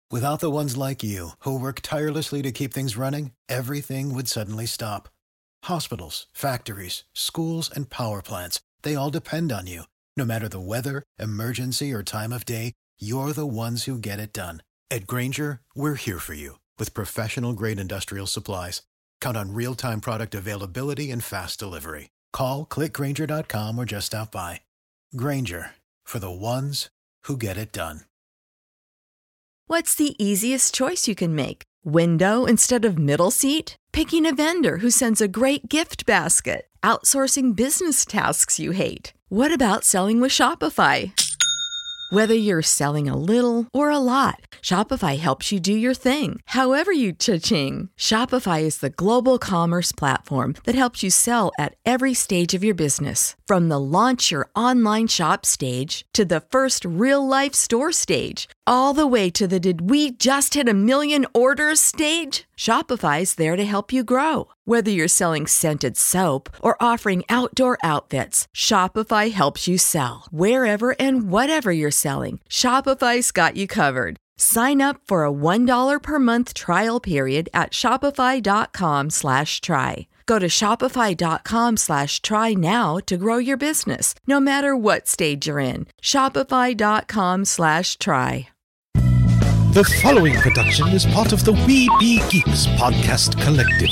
Without the ones like you, who work tirelessly to keep things running, everything would suddenly stop. Hospitals, factories, schools, and power plants, they all depend on you. No matter the weather, emergency, or time of day, you're the ones who get it done. At Grainger, we're here for you with professional-grade industrial supplies. Count on real-time product availability and fast delivery. Call, clickgrainger.com, or just stop by. Grainger, for the ones who get it done. What's the easiest choice you can make? Window instead of middle seat? Picking a vendor who sends a great gift basket? Outsourcing business tasks you hate? What about selling with Shopify? Whether you're selling a little or a lot, Shopify helps you do your thing, however you cha-ching. Shopify is the global commerce platform that helps you sell at every stage of your business. From the launch your online shop stage to the first real-life store stage, all the way to the did we just hit 1 million orders stage. Shopify's there to help you grow. Whether you're selling scented soap or offering outdoor outfits, Shopify helps you sell. Wherever and whatever you're selling, Shopify's got you covered. Sign up for a $1 per month trial period at shopify.com/try. Go to shopify.com/try now to grow your business, no matter what stage you're in. Shopify.com/try. The following production is part of the We Be Geeks podcast collective.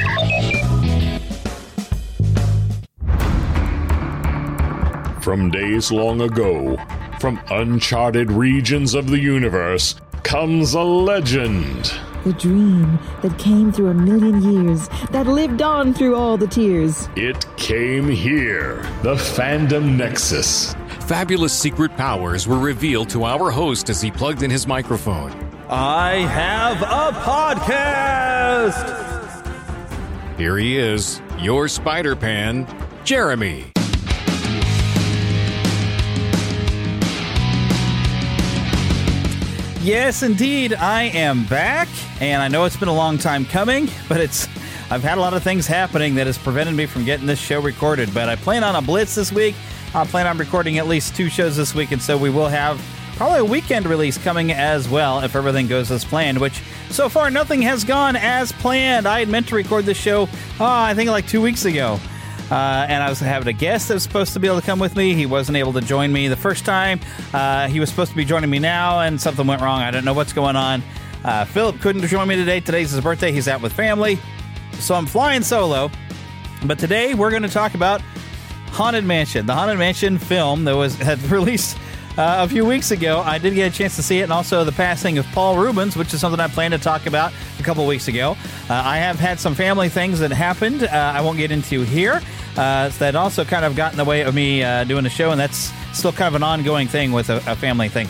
From days long ago, from uncharted regions of the universe, comes a legend. The dream that came through 1,000,000 years, that lived on through all the tears. It came here, the Fandom Nexus. Fabulous secret powers were revealed to our host as he plugged in his microphone. I have a podcast! Here he is, your Spider-Pan, Jeremy. Yes, indeed, I am back, and I know it's been a long time coming, but I've had a lot of things happening that has prevented me from getting this show recorded, but I plan on a blitz this week. I plan on recording at least 2 shows this week, and so we will have probably a weekend release coming as well if everything goes as planned, which so far nothing has gone as planned. I had meant to record this show, I think like 2 weeks ago, and I was having a guest that was supposed to be able to come with me. He wasn't able to join me the first time. He was supposed to be joining me now, and something went wrong. I don't know what's going on. Philip couldn't join me today. Today's his birthday. He's out with family, so I'm flying solo. But today we're going to talk about Haunted Mansion, the Haunted Mansion film that had released a few weeks ago. I did get a chance to see it, and also the passing of Paul Reubens, which is something I planned to talk about a couple weeks ago. I have had some family things that happened I won't get into here that also kind of got in the way of me doing the show, and that's still kind of an ongoing thing with a family thing.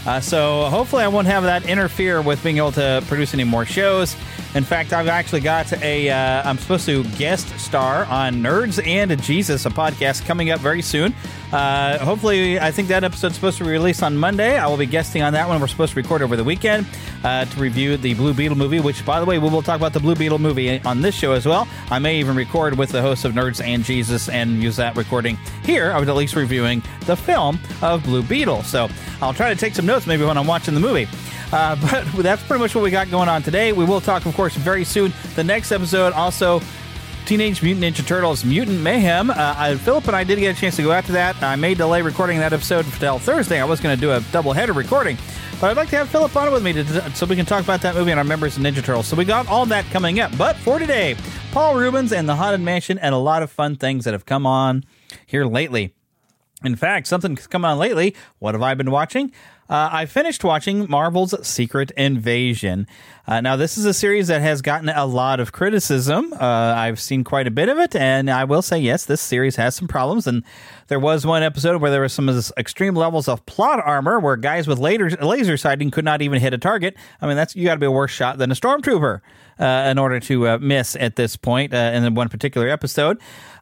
So hopefully I won't have that interfere with being able to produce any more shows. In fact, I've actually got I'm supposed to guest star on Nerds and Jesus, a podcast coming up very soon. Hopefully, I think that episode's supposed to be released on Monday. I will be guesting on that one. We're supposed to record over the weekend to review the Blue Beetle movie, which, by the way, we will talk about the Blue Beetle movie on this show as well. I may even record with the hosts of Nerds and Jesus and use that recording here. I was at least reviewing the film of Blue Beetle. So I'll try to take some notes maybe when I'm watching the movie. But that's pretty much what we got going on today. We will talk, of course, very soon. The next episode, also Teenage Mutant Ninja Turtles Mutant Mayhem. Philip and I did get a chance to go after that. I may delay recording that episode until Thursday. I was going to do a double-header recording. But I'd like to have Philip on with me so we can talk about that movie and our members of Ninja Turtles. So we got all that coming up. But for today, Paul Reubens and the Haunted Mansion and a lot of fun things that have come on here lately. In fact, something's come on lately. What have I been watching? I finished watching Marvel's Secret Invasion. Now, this is a series that has gotten a lot of criticism. I've seen quite a bit of it, and I will say, yes, this series has some problems. And there was one episode where there was some of this extreme levels of plot armor where guys with laser sighting could not even hit a target. I mean, you got to be a worse shot than a stormtrooper in order to miss at this point in one particular episode.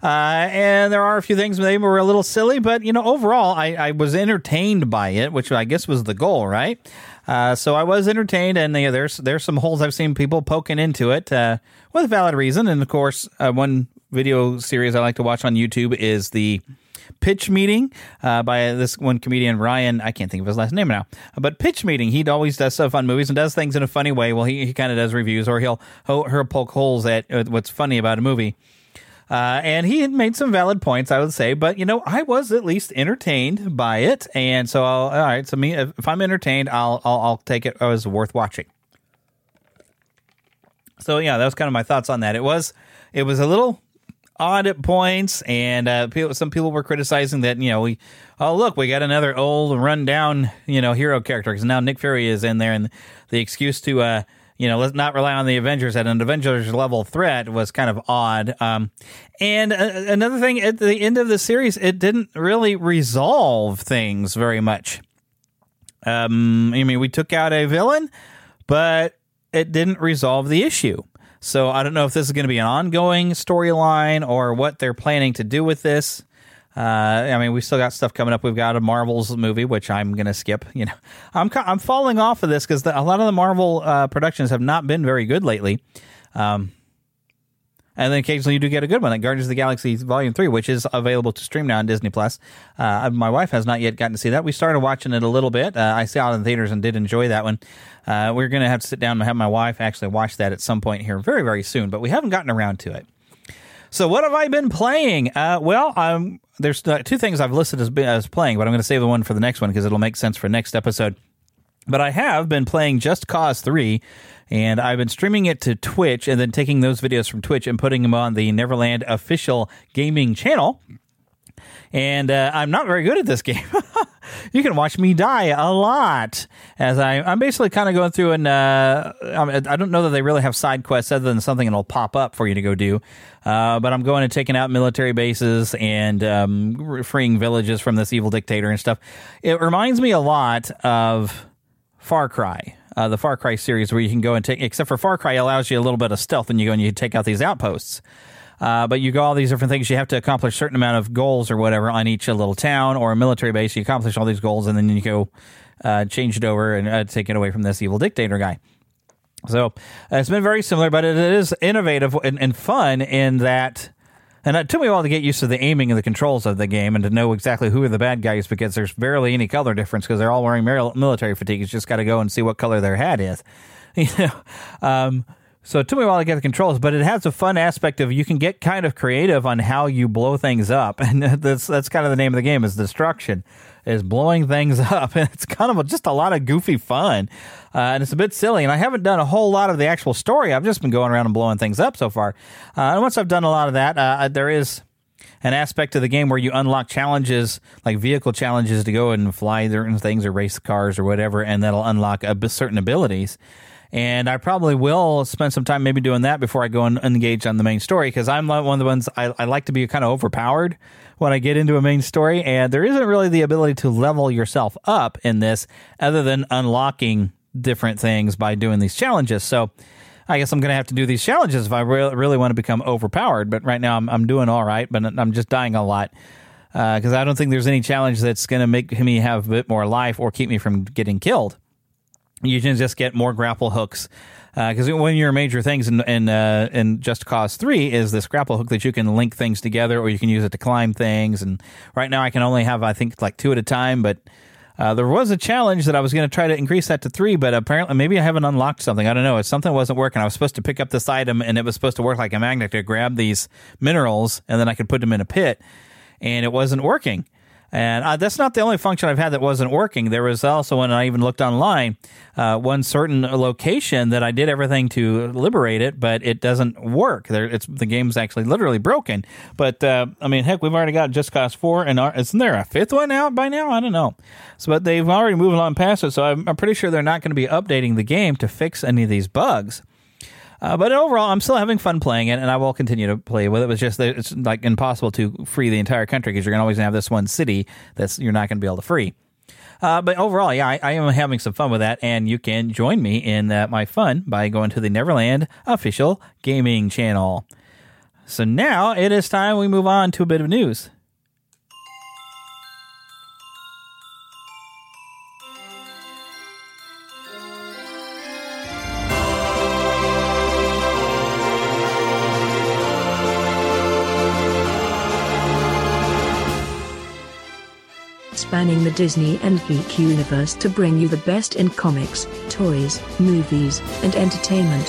And there are a few things that were a little silly, but, overall, I was entertained by it, which I guess was the goal, right? So I was entertained, and there's some holes I've seen people poking into it with valid reason. And, of course, one video series I like to watch on YouTube is the Pitch Meeting by this one comedian, Ryan. I can't think of his last name now. But Pitch Meeting, he always does stuff on movies and does things in a funny way. Well, he kind of does reviews, or he'll poke holes at what's funny about a movie. And he had made some valid points, I would say. But, I was at least entertained by it. And so, all right, so if I'm entertained, I'll take it as worth watching. So, yeah, that was kind of my thoughts on that. It was a little odd at points, and some people were criticizing that, we got another old, rundown, hero character, because now Nick Fury is in there, and the excuse to, let's not rely on the Avengers at an Avengers-level threat was kind of odd. And another thing, at the end of the series, it didn't really resolve things very much. We took out a villain, but it didn't resolve the issue. So I don't know if this is going to be an ongoing storyline or what they're planning to do with this. We still got stuff coming up. We've got a Marvel's movie, which I'm going to skip. I'm falling off of this because a lot of the Marvel productions have not been very good lately. And then occasionally you do get a good one, like Guardians of the Galaxy Volume 3, which is available to stream now on Disney+. My wife has not yet gotten to see that. We started watching it a little bit. I saw it in theaters and did enjoy that one. We're going to have to sit down and have my wife actually watch that at some point here very, very soon, but we haven't gotten around to it. So what have I been playing? There's two things I've listed as playing, but I'm going to save the one for the next one because it'll make sense for next episode. But I have been playing Just Cause 3, and I've been streaming it to Twitch and then taking those videos from Twitch and putting them on the Neverland official gaming channel. And I'm not very good at this game. You can watch me die a lot as I'm basically kind of going through and I don't know that they really have side quests other than something that'll pop up for you to go do. But I'm going and taking out military bases and freeing villages from this evil dictator and stuff. It reminds me a lot of Far Cry, the Far Cry series, where you can go and take, except for Far Cry allows you a little bit of stealth and you go and you take out these outposts. But you go all these different things. You have to accomplish a certain amount of goals or whatever on each little town or a military base. You accomplish all these goals and then you go change it over and take it away from this evil dictator guy. So it's been very similar, but it is innovative and fun in that. And it took me a while to get used to the aiming and the controls of the game and to know exactly who are the bad guys because there's barely any color difference because they're all wearing military fatigue. You just got to go and see what color their hat is. So it took me a while to get the controls, but it has a fun aspect of you can get kind of creative on how you blow things up. And that's kind of the name of the game is destruction, is blowing things up. And it's kind of just a lot of goofy fun. And it's a bit silly. And I haven't done a whole lot of the actual story. I've just been going around and blowing things up so far. And once I've done a lot of that, there is an aspect of the game where you unlock challenges, like vehicle challenges to go and fly certain things or race cars or whatever, and that'll unlock certain abilities. And I probably will spend some time maybe doing that before I go and engage on the main story, because I'm one of the ones I like to be kind of overpowered when I get into a main story, and there isn't really the ability to level yourself up in this other than unlocking different things by doing these challenges. So I guess I'm going to have to do these challenges if I really want to become overpowered, but right now I'm doing all right, but I'm just dying a lot. Because I don't think there's any challenge that's going to make me have a bit more life or keep me from getting killed. You can just get more grapple hooks. Because one of your major things in Just Cause 3 is this grapple hook that you can link things together or you can use it to climb things. And right now I can only have, I think, like 2 at a time. But there was a challenge that I was going to try to increase that to 3, but apparently maybe I haven't unlocked something. I don't know. Something wasn't working. I was supposed to pick up this item and it was supposed to work like a magnet to grab these minerals and then I could put them in a pit. And it wasn't working. And that's not the only function I've had that wasn't working. There was also, when I even looked online, one certain location that I did everything to liberate it, but it doesn't work. The game's actually literally broken. But, heck, we've already got Just Cause 4, and isn't there a 5th one out by now? I don't know. But they've already moved on past it, so I'm pretty sure they're not going to be updating the game to fix any of these bugs. But overall, I'm still having fun playing it, and I will continue to play with it. It's just that it's like impossible to free the entire country because you're going to always have this one city you're not going to be able to free. But overall, yeah, I am having some fun with that, and you can join me in my fun by going to the Neverland official gaming channel. So now it is time we move on to a bit of news. spanning the Disney and geek universe to bring you the best in comics, toys, movies, and entertainment.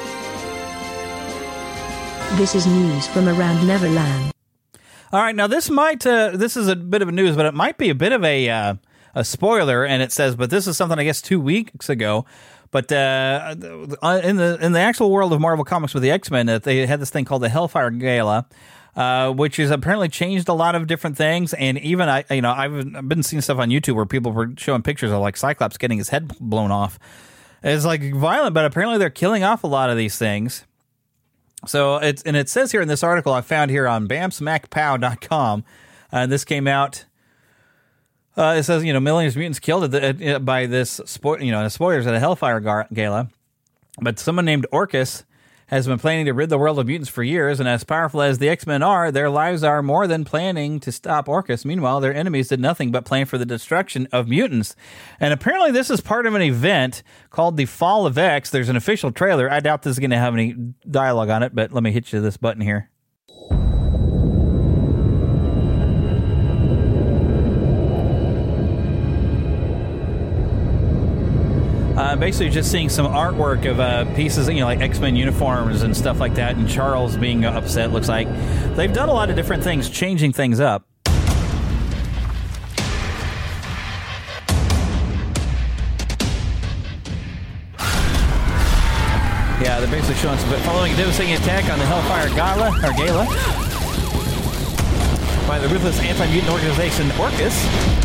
This is news from around Neverland. All right, now this is a bit of a news, but it might be a bit of a spoiler, and it says, but this is something I guess 2 weeks ago. But in the actual world of Marvel Comics with the X-Men, they had this thing called the Hellfire Gala, which has apparently changed a lot of different things. And even I've been seeing stuff on YouTube where people were showing pictures of like Cyclops getting his head blown off. It's like violent, but apparently they're killing off a lot of these things. So it says here in this article I found here on bamsmacpow.com, this came out. It says, millions of mutants killed by this, spoilers at a Hellfire Gala. But someone named Orcus has been planning to rid the world of mutants for years, and as powerful as the X-Men are, their lives are more than planning to stop Orcus. Meanwhile, their enemies did nothing but plan for the destruction of mutants. And apparently this is part of an event called the Fall of X. There's an official trailer. I doubt this is going to have any dialogue on it, but let me hit you this button here. Basically just seeing some artwork of pieces, like X-Men uniforms and stuff like that, and Charles being upset, looks like. They've done a lot of different things, changing things up. Yeah, they're basically showing some, but following a devastating attack on the Hellfire Gala by the ruthless anti-mutant organization Orcus,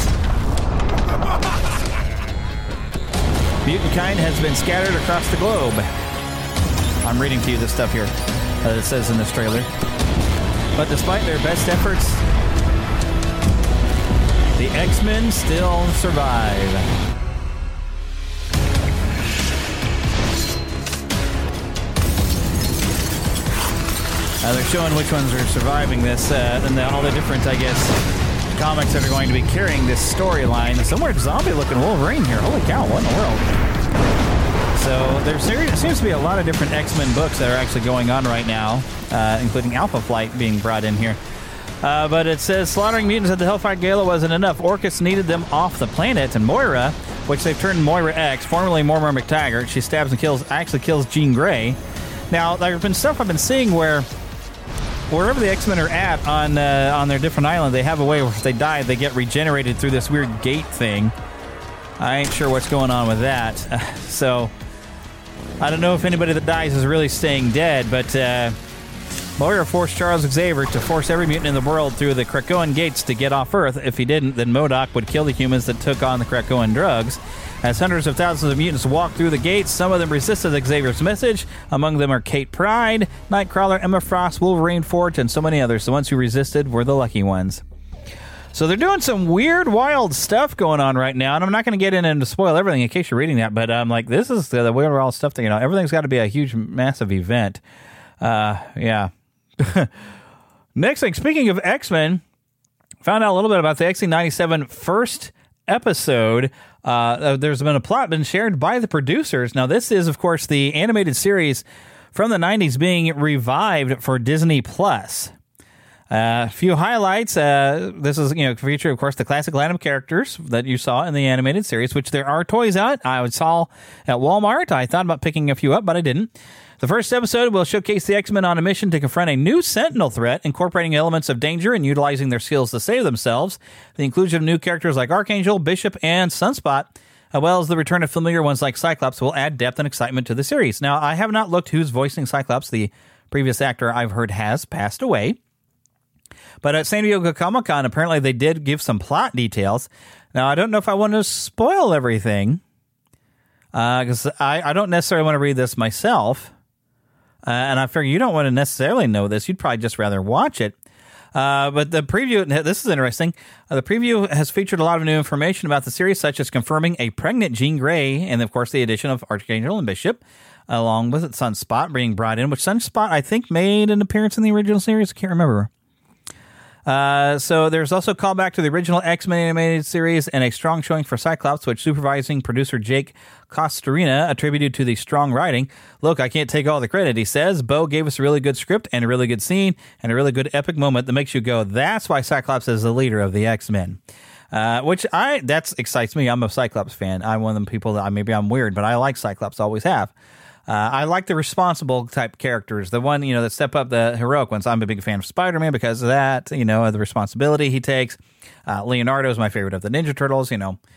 mutant kind has been scattered across the globe. I'm reading to you this stuff here that it says in this trailer. But despite their best efforts, the X-Men still survive. They're showing which ones are surviving this, and all the different, I guess, comics that are going to be carrying this storyline. Some weird zombie-looking Wolverine here. Holy cow, what in the world? So there seems to be a lot of different X-Men books that are actually going on right now, including Alpha Flight being brought in here. But it says, slaughtering mutants at the Hellfire Gala wasn't enough. Orcus needed them off the planet, and Moira, which they've turned Moira X, formerly Moira McTaggart, she stabs and kills Jean Grey. Now, there's been stuff I've been seeing where wherever the X-Men are at on their different island, they have a way where if they die, they get regenerated through this weird gate thing. I ain't sure what's going on with that. So, I don't know if anybody that dies is really staying dead, but Moira forced Charles Xavier to force every mutant in the world through the Krakoan gates to get off Earth. If he didn't, then MODOK would kill the humans that took on the Krakoan drugs. As hundreds of thousands of mutants walked through the gates, some of them resisted Xavier's message. Among them are Kate Pryde, Nightcrawler, Emma Frost, Wolverine Forge, and so many others. The ones who resisted were the lucky ones. So they're doing some weird, wild stuff going on right now, and I'm not going to get in and spoil everything in case you're reading that, but this is the weird, wild stuff that, everything's got to be a huge, massive event. Yeah. Next thing, speaking of X-Men, found out a little bit about the X-Men first episode. There's been a plot been shared by the producers. Now, this is, of course, the animated series from the 90s being revived for Disney+. A few highlights. This is, feature, of course, the classic line of characters that you saw in the animated series, which there are toys out. I saw at Walmart. I thought about picking a few up, but I didn't. The first episode will showcase the X-Men on a mission to confront a new Sentinel threat, incorporating elements of danger and utilizing their skills to save themselves. The inclusion of new characters like Archangel, Bishop, and Sunspot, as well as the return of familiar ones like Cyclops, will add depth and excitement to the series. Now, I have not looked who's voicing Cyclops. The previous actor I've heard has passed away. But at San Diego Comic-Con, apparently they did give some plot details. Now, I don't know if I want to spoil everything, because I don't necessarily want to read this myself. And I figure you don't want to necessarily know this. You'd probably just rather watch it. But the preview, this is interesting. The preview has featured a lot of new information about the series, such as confirming a pregnant Jean Grey, and of course the addition of Archangel and Bishop, along with Sunspot being brought in, which Sunspot, I think, made an appearance in the original series. I can't remember. So there's also a callback to the original X-Men animated series and a strong showing for Cyclops, which supervising producer Jake Costarina attributed to the strong writing. Look, I can't take all the credit, he says. Bo gave us a really good script and a really good scene and a really good epic moment that makes you go, that's why Cyclops is the leader of the X-Men. which that excites me. I'm a Cyclops fan. I'm one of them people that maybe I'm weird, but I like Cyclops, always have. I like the responsible type characters, the one, that step up, the heroic ones. I'm a big fan of Spider-Man because of that, the responsibility he takes. Leonardo is my favorite of the Ninja Turtles,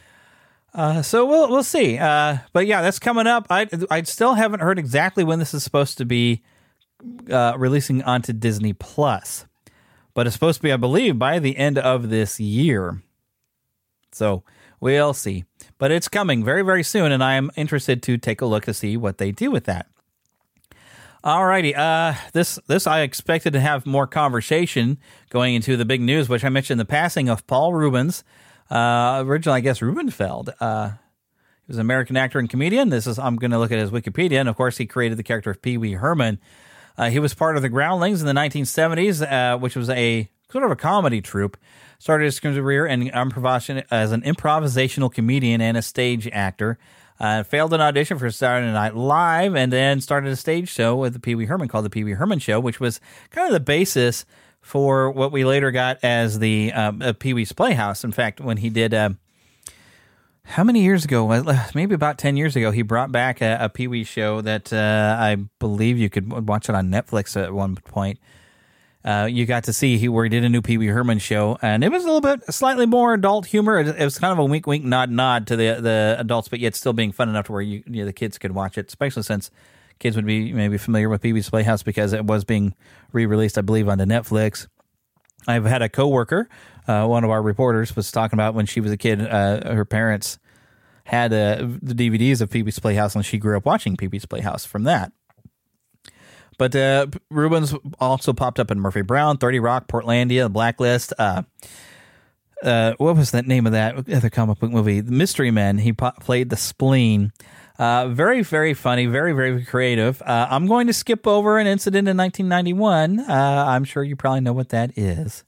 So we'll see. But yeah, that's coming up. I still haven't heard exactly when this is supposed to be releasing onto Disney Plus, but it's supposed to be, I believe, by the end of this year. So we'll see. But it's coming very, very soon, and I am interested to take a look to see what they do with that. Alrighty, this I expected to have more conversation going into the big news, which I mentioned the passing of Paul Reubens. Originally, I guess, Rubenfeld. He was an American actor and comedian. I'm going to look at his Wikipedia, and of course, he created the character of Pee Wee Herman. He was part of the Groundlings in the 1970s, which was a sort of a comedy troupe. Started his career as an improvisational comedian and a stage actor. Failed an audition for Saturday Night Live, and then started a stage show with the Pee Wee Herman called The Pee Wee Herman Show, which was kind of the basis for what we later got as the Pee Wee's Playhouse. In fact, when he did, how many years ago? Maybe about 10 years ago, he brought back a Pee Wee show that I believe you could watch it on Netflix at one point. You got to see where he did a new Pee Wee Herman show, and it was a little bit slightly more adult humor. It was kind of a wink, wink, nod, nod to the adults, but yet still being fun enough to where the kids could watch it, especially since kids would be maybe familiar with Pee Wee's Playhouse because it was being re-released, I believe, onto Netflix. I've had a coworker, one of our reporters, was talking about when she was a kid, her parents had the DVDs of Pee Wee's Playhouse, and she grew up watching Pee Wee's Playhouse from that. But Reubens also popped up in Murphy Brown, 30 Rock, Portlandia, The Blacklist. What was that name of that other comic book movie? The Mystery Men. He played the Spleen. Very, very funny, very, very creative. I'm going to skip over an incident in 1991. I'm sure you probably know what that is.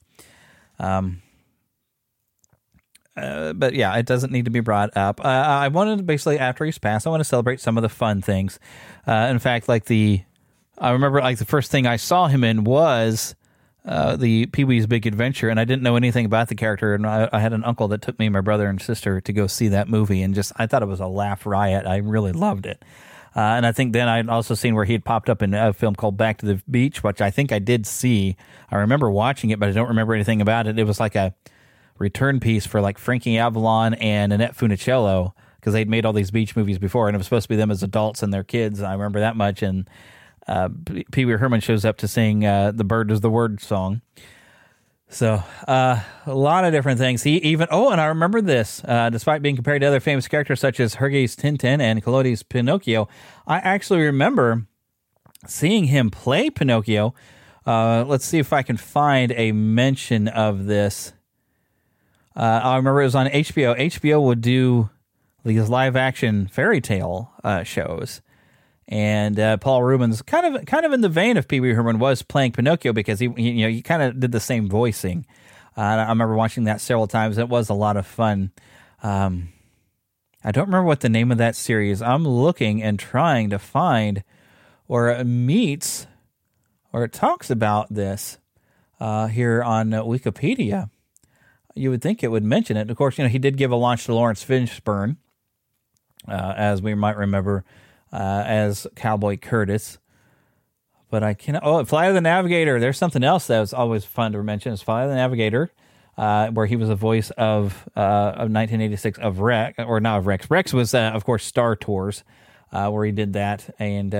But yeah, it doesn't need to be brought up. I wanted to basically, after he's passed, I want to celebrate some of the fun things. In fact, I remember the first thing I saw him in was the Pee-wee's Big Adventure, and I didn't know anything about the character, and I had an uncle that took me and my brother and sister to go see that movie, and I thought it was a laugh riot. I really loved it. And I think then I'd also seen where he had popped up in a film called Back to the Beach, which I think I did see. I remember watching it, but I don't remember anything about it. It was like a return piece for Frankie Avalon and Annette Funicello, because they'd made all these beach movies before, and it was supposed to be them as adults and their kids. I remember that much, and Pee Wee Herman shows up to sing The Bird is the Word song. So a lot of different things. He even, and I remember this, despite being compared to other famous characters such as Hergé's Tintin and Collodi's Pinocchio, I actually remember seeing him play Pinocchio. Let's see if I can find a mention of this. I remember it was on HBO. HBO would do these live-action fairy tale shows. And Paul Reubens, kind of in the vein of Pee Wee Herman, was playing Pinocchio because he kind of did the same voicing. I remember watching that several times. It was a lot of fun. I don't remember what the name of that series. I'm looking and trying to find where it meets or it talks about this here on Wikipedia. You would think it would mention it. Of course, he did give a launch to Lawrence Fishburne, as we might remember, as Cowboy Curtis. But I cannot... Flight of the Navigator. There's something else that was always fun to mention. It's Flight of the Navigator, where he was the voice of 1986 of Rex, or not of Rex. Rex was, of course, Star Tours, where he did that. And,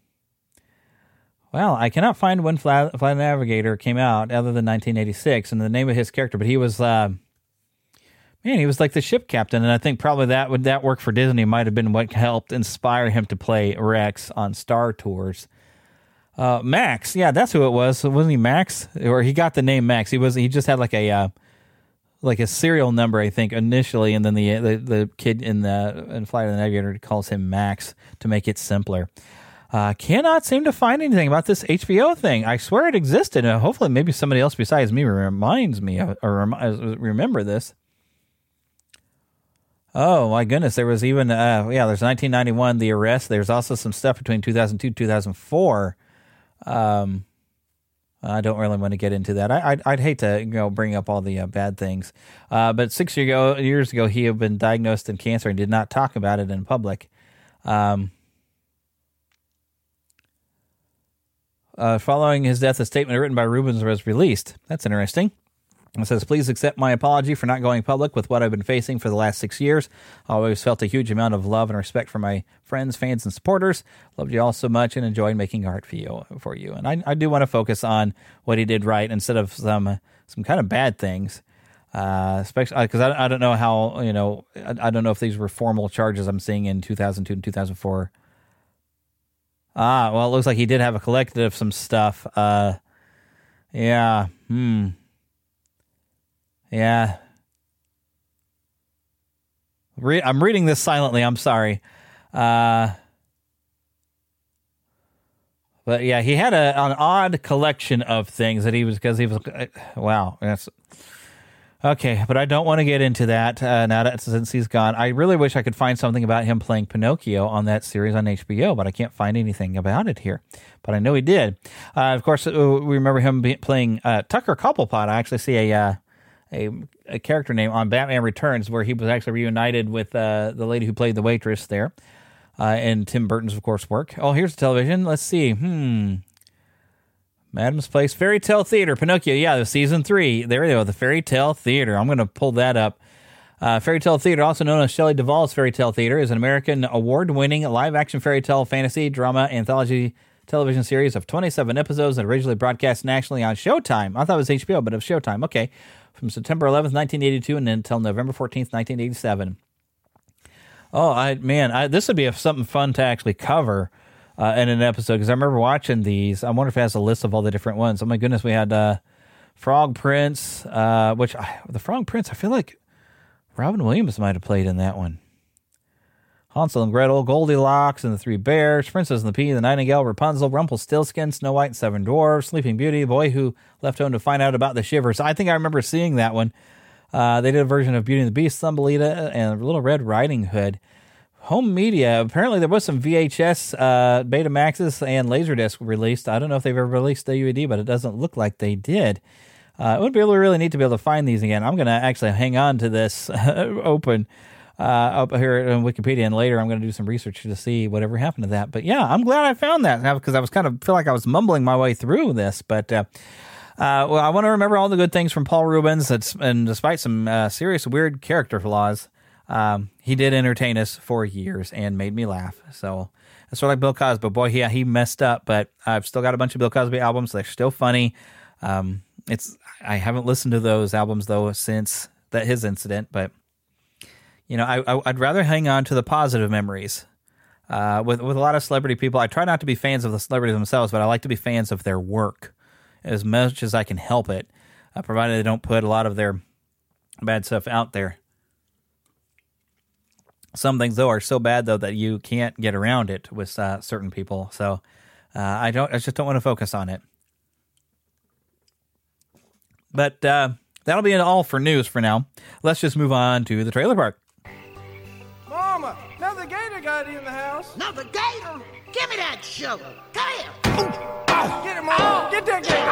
I cannot find when Flight of the Navigator came out other than 1986 and the name of his character. But he was... he was like the ship captain, and I think probably that work for Disney might have been what helped inspire him to play Rex on Star Tours. Max, yeah, that's who it was. Wasn't he Max? Or he got the name Max. He just had like a serial number, I think, initially, and then the kid in Flight of the Navigator calls him Max to make it simpler. Cannot seem to find anything about this HBO thing. I swear it existed. Hopefully, maybe somebody else besides me reminds me or remember this. Oh, my goodness. There was even, there's 1991, The Arrest. There's also some stuff between 2002 and 2004. I don't really want to get into that. I'd hate to bring up all the bad things. But 6 years ago, he had been diagnosed in cancer and did not talk about it in public. Following his death, a statement written by Rubens was released. That's interesting. It says, "Please accept my apology for not going public with what I've been facing for the last 6 years. I always felt a huge amount of love and respect for my friends, fans, and supporters. Loved you all so much and enjoyed making art for you. And I do want to focus on what he did right instead of some kind of bad things. Especially because I don't know how, I don't know if these were formal charges I'm seeing in 2002 and 2004. Well, it looks like he did have a collective of some stuff. Yeah. Yeah. I'm reading this silently. I'm sorry. But yeah, he had an odd collection of things that he was, wow. That's okay. But I don't want to get into that since he's gone. I really wish I could find something about him playing Pinocchio on that series on HBO, but I can't find anything about it here. But I know he did. Of course, we remember him playing Tucker Cobblepot. I actually see a character name on Batman Returns where he was actually reunited with the lady who played the waitress there in Tim Burton's, of course, work. Oh, here's the television. Let's see. Madam's Place Fairy Tale Theater, Pinocchio. Yeah, the season 3. There we go, the Fairy Tale Theater. I'm going to pull that up. Fairy Tale Theater, also known as Shelley Duvall's Fairy Tale Theater, is an American award-winning live-action fairy tale, fantasy, drama, anthology television series of 27 episodes and originally broadcast nationally on Showtime. I thought it was HBO, but it was Showtime. Okay. From September 11th, 1982 and until November 14th, 1987. Oh, this would be something fun to actually cover in an episode, because I remember watching these. I wonder if it has a list of all the different ones. Oh my goodness, we had Frog Prince, the Frog Prince, I feel like Robin Williams might have played in that one. Hansel and Gretel, Goldilocks and the Three Bears, Princess and the Pea, the Nightingale, Rapunzel, Rumpelstiltskin, Snow White and Seven Dwarfs, Sleeping Beauty, Boy Who Left Home to Find Out About the Shivers. I think I remember seeing that one. They did a version of Beauty and the Beast, Thumbelina, and Little Red Riding Hood. Home media, apparently there was some VHS, Betamaxes, and Laserdisc released. I don't know if they've ever released DVD, but it doesn't look like they did. It would be really neat to be able to find these again. I'm going to actually hang on to this open up here on Wikipedia, and later I'm going to do some research to see whatever happened to that. But yeah, I'm glad I found that, because I was feel like I was mumbling my way through this. But well, I want to remember all the good things from Paul Rubens, and despite some serious weird character flaws, he did entertain us for years and made me laugh. So that's sort of like Bill Cosby. Boy, yeah, he messed up, but I've still got a bunch of Bill Cosby albums. They're still funny. I haven't listened to those albums though since his incident, but I'd rather hang on to the positive memories. With a lot of celebrity people, I try not to be fans of the celebrities themselves, but I like to be fans of their work as much as I can help it, provided they don't put a lot of their bad stuff out there. Some things, though, are so bad, though, that you can't get around it with certain people. So I just don't want to focus on it. But that'll be all for news for now. Let's just move on to the trailer park. Mama, another gator got in the house. Another gator? Give me that sugar. Come here. Get him, Mama. Get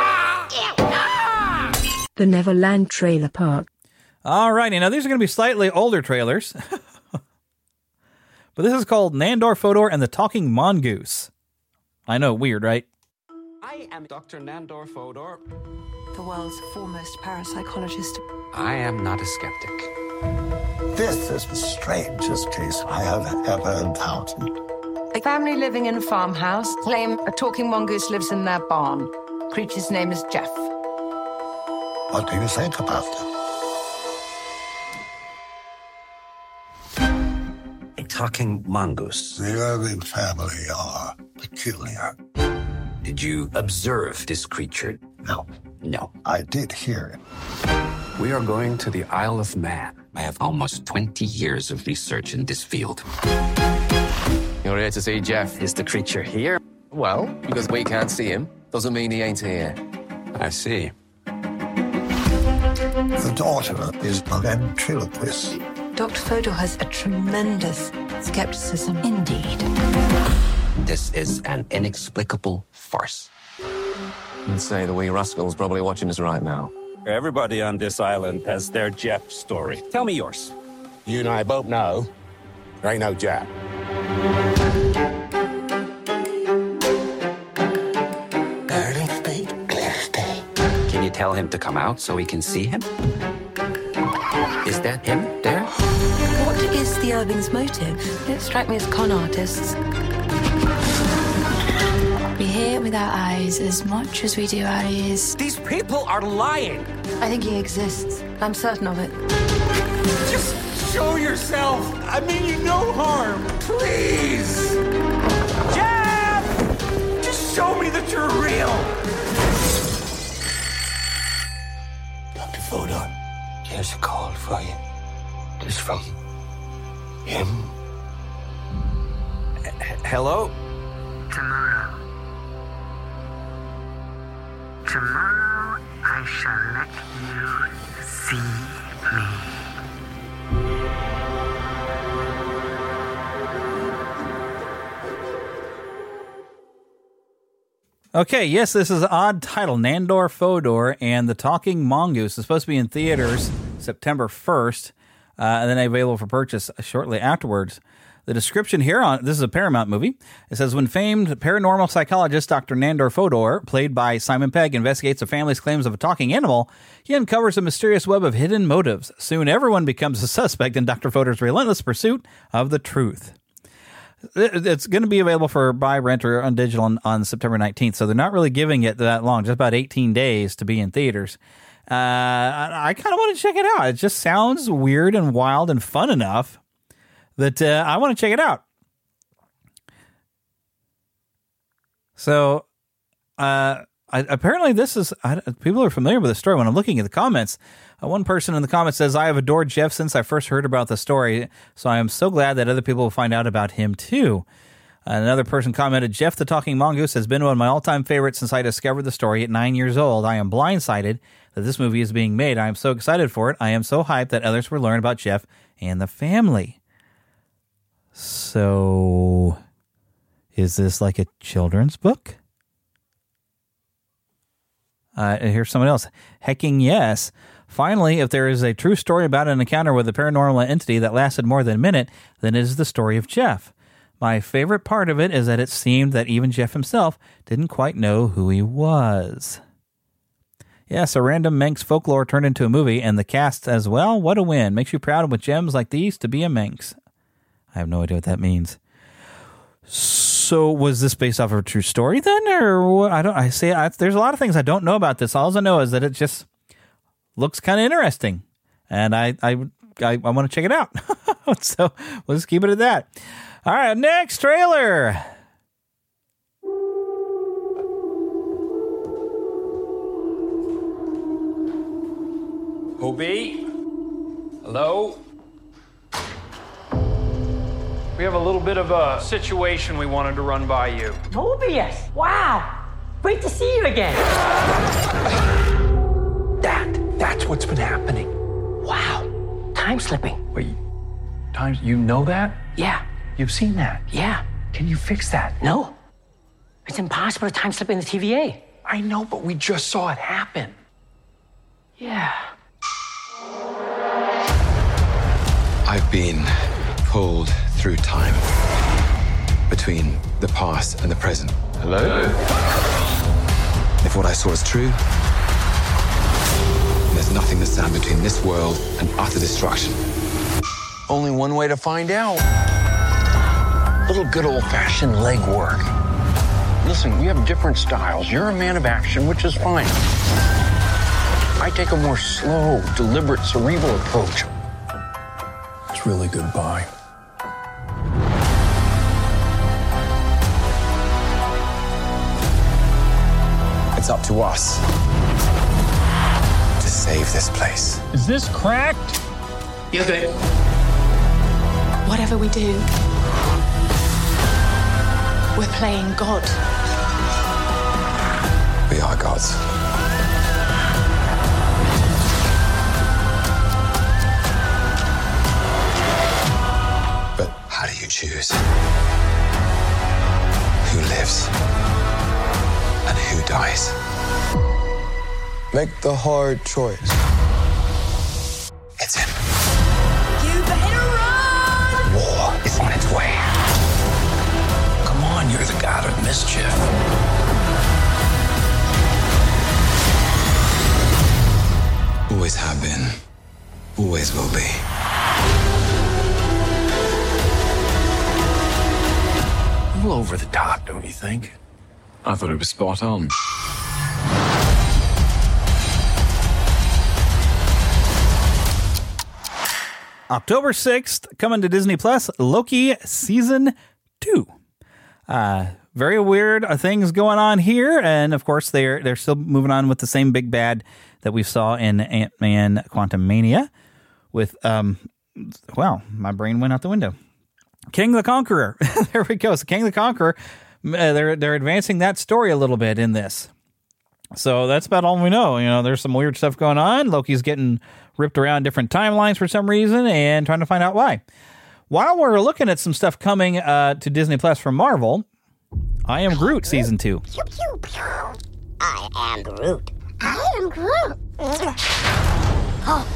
that gator. The Neverland Trailer Park. All righty. Now, these are going to be slightly older trailers. But this is called Nandor Fodor and the Talking Mongoose. I know, weird, right? I am Dr. Nandor Fodor, the world's foremost parapsychologist. I am not a skeptic. This is the strangest case I have ever encountered. A family living in a farmhouse claim a talking mongoose lives in their barn. Creature's name is Jeff. What do you think about it? Talking mongoose. The Irving family are peculiar. Did you observe this creature? No. No. I did hear it. We are going to the Isle of Man. I have almost 20 years of research in this field. You're here to see Jeff. Is the creature here? Well, because we can't see him, doesn't mean he ain't here. I see. The daughter is a ventriloquist. Dr. Fodor has a tremendous skepticism indeed. This is an inexplicable farce. I'd say the wee rascal's probably watching us right now. Everybody on this island has their Jeff story. Tell me yours. You and I both know there ain't no Jeff. Can you tell him to come out so we can see him? Is that him there? What is the Irving's motive? They strike me as con artists. We hear with our eyes as much as we do our ears. These people are lying. I think he exists. I'm certain of it. Just show yourself. I mean you no harm. Please. Jeff! Just show me that you're real. Dr. Fodor, here's a call for you. It's from him. Hello? Tomorrow I shall let you see me. Okay, yes, this is an odd title, Nandor Fodor and the Talking Mongoose. It's supposed to be in theaters September 1st, and then available for purchase shortly afterwards. The description here this is a Paramount movie. It says, when famed paranormal psychologist Dr. Nandor Fodor, played by Simon Pegg, investigates a family's claims of a talking animal, he uncovers a mysterious web of hidden motives. Soon everyone becomes a suspect in Dr. Fodor's relentless pursuit of the truth. It's going to be available for buy, rent, or on digital on September 19th, so they're not really giving it that long, just about 18 days to be in theaters. I kind of want to check it out. It just sounds weird and wild and fun enough that I want to check it out. So, apparently this is, people are familiar with the story. When I'm looking at the comments, one person in the comments says, I have adored Jeff since I first heard about the story, so I am so glad that other people will find out about him too. Another person commented, Jeff the Talking Mongoose has been one of my all-time favorites since I discovered the story at 9 years old. I am blindsided that this movie is being made. I am so excited for it. I am so hyped that others will learn about Jeff and the family. So, is this like a children's book? Here's someone else. Hecking yes. Finally, if there is a true story about an encounter with a paranormal entity that lasted more than a minute, then it is the story of Jeff. My favorite part of it is that it seemed that even Jeff himself didn't quite know who he was. Yes, a random Manx folklore turned into a movie, and the cast as well. What a win. Makes you proud with gems like these to be a Manx. I have no idea what that means. So, was this based off of a true story then, or what? There's a lot of things I don't know about this. All I know is that it just looks kind of interesting, and I want to check it out. So, we'll just keep it at that. All right, next trailer. Hobie? Hello? We have a little bit of a situation we wanted to run by you. Tobias! Wow! Great to see you again! That's what's been happening. Wow! Time slipping. Wait, you know that? Yeah. You've seen that? Yeah. Can you fix that? No. It's impossible to time slip in the TVA. I know, but we just saw it happen. Yeah. I've been pulled through time between the past and the present. Hello? If what I saw is true, there's nothing to stand between this world and utter destruction. Only one way to find out. A little good old-fashioned legwork. Listen, we have different styles. You're a man of action, which is fine. I take a more slow, deliberate, cerebral approach. It's really goodbye. It's up to us to save this place. Is this cracked? You're good. Whatever we do, we're playing God. We are gods. But how do you choose who lives and who dies? Make the hard choice. It's him. You better run! War is on its way. Come on, you're the god of mischief. Always have been. Always will be. A little over the top, don't you think? I thought it was spot on. October 6th, coming to Disney Plus, Loki Season 2. Very weird things going on here, and of course they're still moving on with the same big bad that we saw in Ant-Man Quantumania with, my brain went out the window. King the Conqueror. There we go. So King the Conqueror, they're advancing that story a little bit in this. So that's about all we know. You know, there's some weird stuff going on. Loki's getting ripped around different timelines for some reason and trying to find out why. While we're looking at some stuff coming to Disney Plus from Marvel, I Am Groot Season 2. I am Groot. I am Groot. Oh.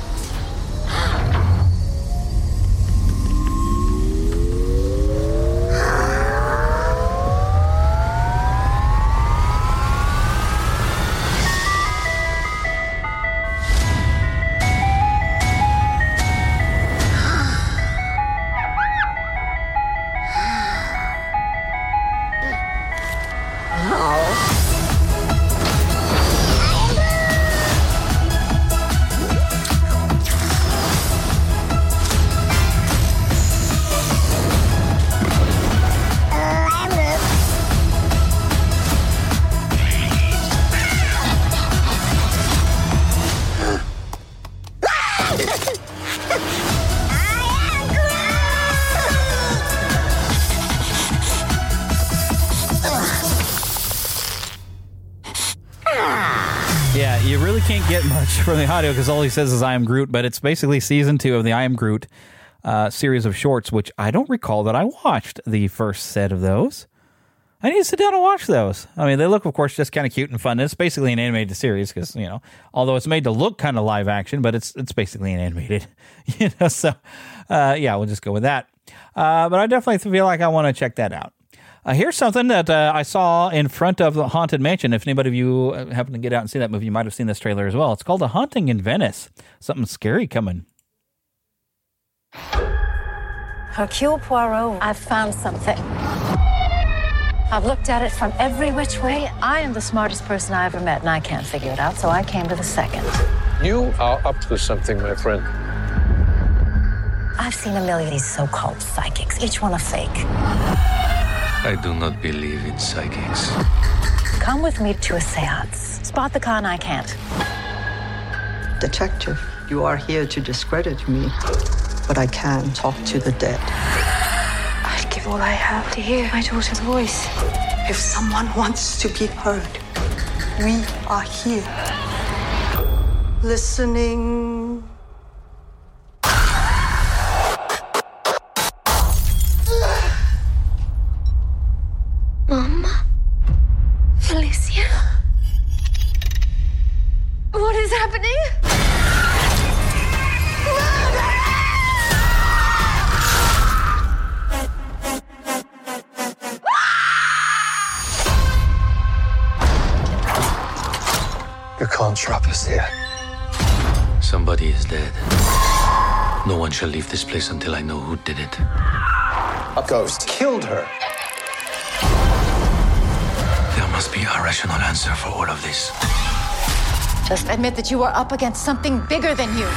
Yeah, you really can't get much from the audio because all he says is I Am Groot, but it's basically Season 2 of the I Am Groot series of shorts, which I don't recall that I watched the first set of those. I need to sit down and watch those. I mean, they look, of course, just kind of cute and fun. It's basically an animated series because, you know, although it's made to look kind of live action, but it's basically an animated, you know, so yeah, we'll just go with that. But I definitely feel like I want to check that out. Here's something that I saw in front of the Haunted Mansion. If anybody of you happen to get out and see that movie, you might have seen this trailer as well. It's called A Haunting in Venice. Something scary coming. Hercule Poirot, I've found something. I've looked at it from every which way. I am the smartest person I ever met, and I can't figure it out, so I came to the second. You are up to something, my friend. I've seen a million of these so-called psychics, each one a fake. I do not believe in psychics. Come with me to a seance. Spot the con I can't. Detective, you are here to discredit me, but I can talk to the dead. I'd give all I have to hear my daughter's voice. If someone wants to be heard, we are here. Listening. Mama? Felicia? What is happening? You can't trap us here. Somebody is dead. No one shall leave this place until I know who did it. A ghost killed her. There must be a rational answer for all of this. Just admit that you are up against something bigger than you.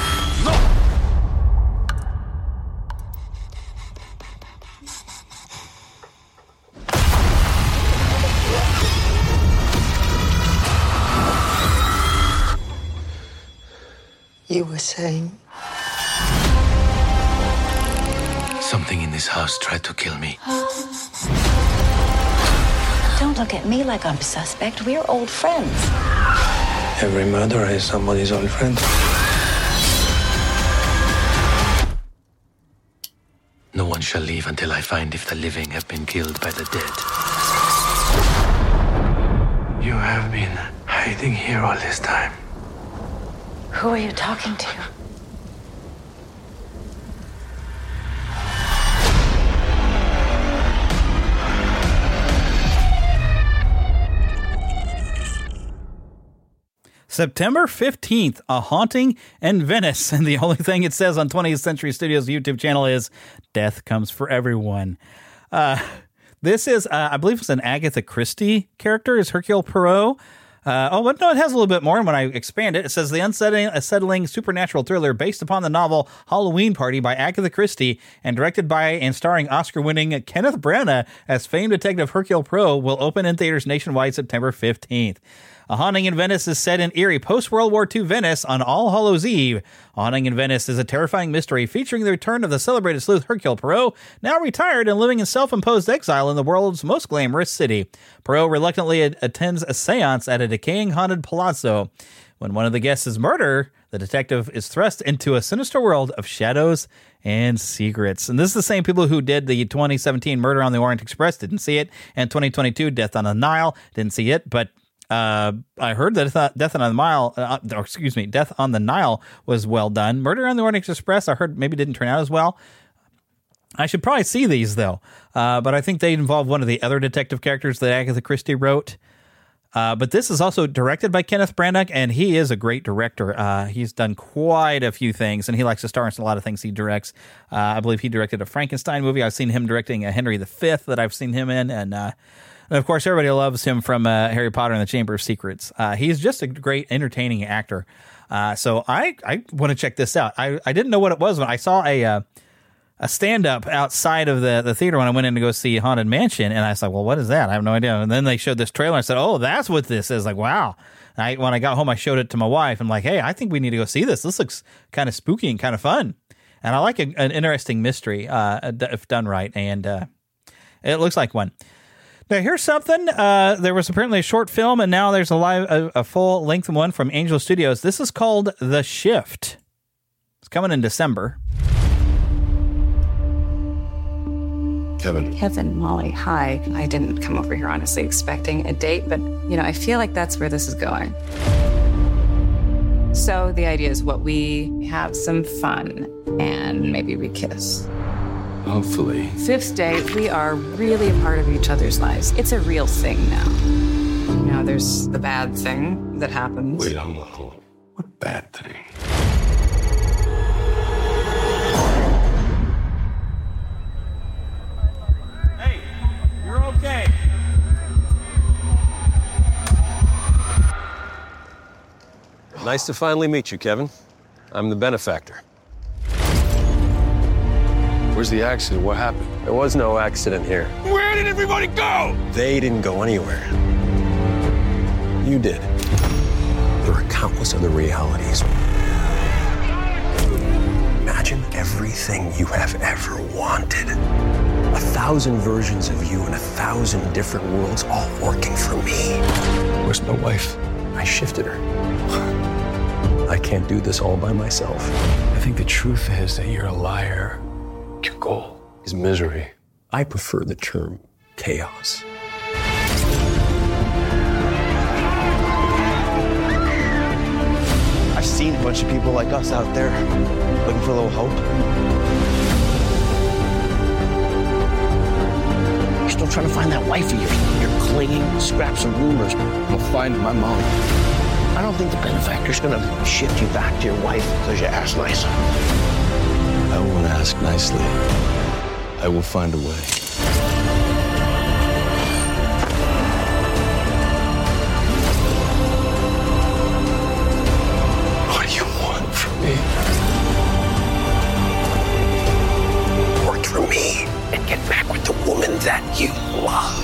You were saying? Something in this house tried to kill me. Don't look at me like I'm a suspect. We're old friends. Every murderer is somebody's old friend. No one shall leave until I find if the living have been killed by the dead. You have been hiding here all this time? Who are you talking to? September 15th, A Haunting in Venice. And the only thing it says on 20th Century Studios' YouTube channel is death comes for everyone. This is, I believe it's an Agatha Christie character, is Hercule Poirot. But no, it has a little bit more. And when I expand it, it says the unsettling supernatural thriller based upon the novel Halloween Party by Agatha Christie and directed by and starring Oscar-winning Kenneth Branagh as famed detective Hercule Poirot will open in theaters nationwide September 15th. A Haunting in Venice is set in eerie post-World War II Venice on All Hallows Eve. A Haunting in Venice is a terrifying mystery featuring the return of the celebrated sleuth Hercule Poirot, now retired and living in self-imposed exile in the world's most glamorous city. Poirot reluctantly attends a seance at a decaying haunted palazzo. When one of the guests is murdered, the detective is thrust into a sinister world of shadows and secrets. And this is the same people who did the 2017 Murder on the Orient Express, didn't see it, and 2022 Death on the Nile, didn't see it, but I heard that Death on the Nile was well done. Murder on the Orient Express, I heard maybe didn't turn out as well. I should probably see these, though. But I think they involve one of the other detective characters that Agatha Christie wrote. But this is also directed by Kenneth Branagh, and he is a great director. He's done quite a few things, and he likes to star in a lot of things he directs. I believe he directed a Frankenstein movie. I've seen him directing a Henry V that I've seen him in, and of course, everybody loves him from Harry Potter and the Chamber of Secrets. He's just a great, entertaining actor. So I want to check this out. I didn't know what it was when I saw a stand-up outside of the theater when I went in to go see Haunted Mansion, and I was like, well, what is that? I have no idea. And then they showed this trailer, and I said, oh, that's what this is. Like, wow. When I got home, I showed it to my wife. I'm like, hey, I think we need to go see this. This looks kind of spooky and kind of fun. And I like an interesting mystery if done right, and it looks like one. Now, here's something. There was apparently a short film, and now there's a full-length one from Angel Studios. This is called The Shift. It's coming in December. Kevin, Molly, hi. I didn't come over here honestly expecting a date, but, I feel like that's where this is going. So the idea is what we have some fun, and maybe we kiss. Hopefully. Fifth date, we are really a part of each other's lives. It's a real thing now. Now there's the bad thing that happens. Wait, what bad thing? Hey, you're okay. Nice to finally meet you, Kevin. I'm the benefactor. Where's the accident? What happened? There was no accident here. Where did everybody go? They didn't go anywhere. You did. There are countless other realities. Imagine everything you have ever wanted. 1,000 versions of you in 1,000 different worlds, all working for me. Where's my wife? I shifted her. I can't do this all by myself. I think the truth is that you're a liar. Your goal is misery. I prefer the term chaos. I've seen a bunch of people like us out there looking for a little hope. You're still trying to find that wife of yours. You're clinging to scraps of rumors. I'll find my mom. I don't think the benefactor's gonna shift you back to your wife because you asked nice. I won't ask nicely. I will find a way. What do you want from me? Work for me and get back with the woman that you love.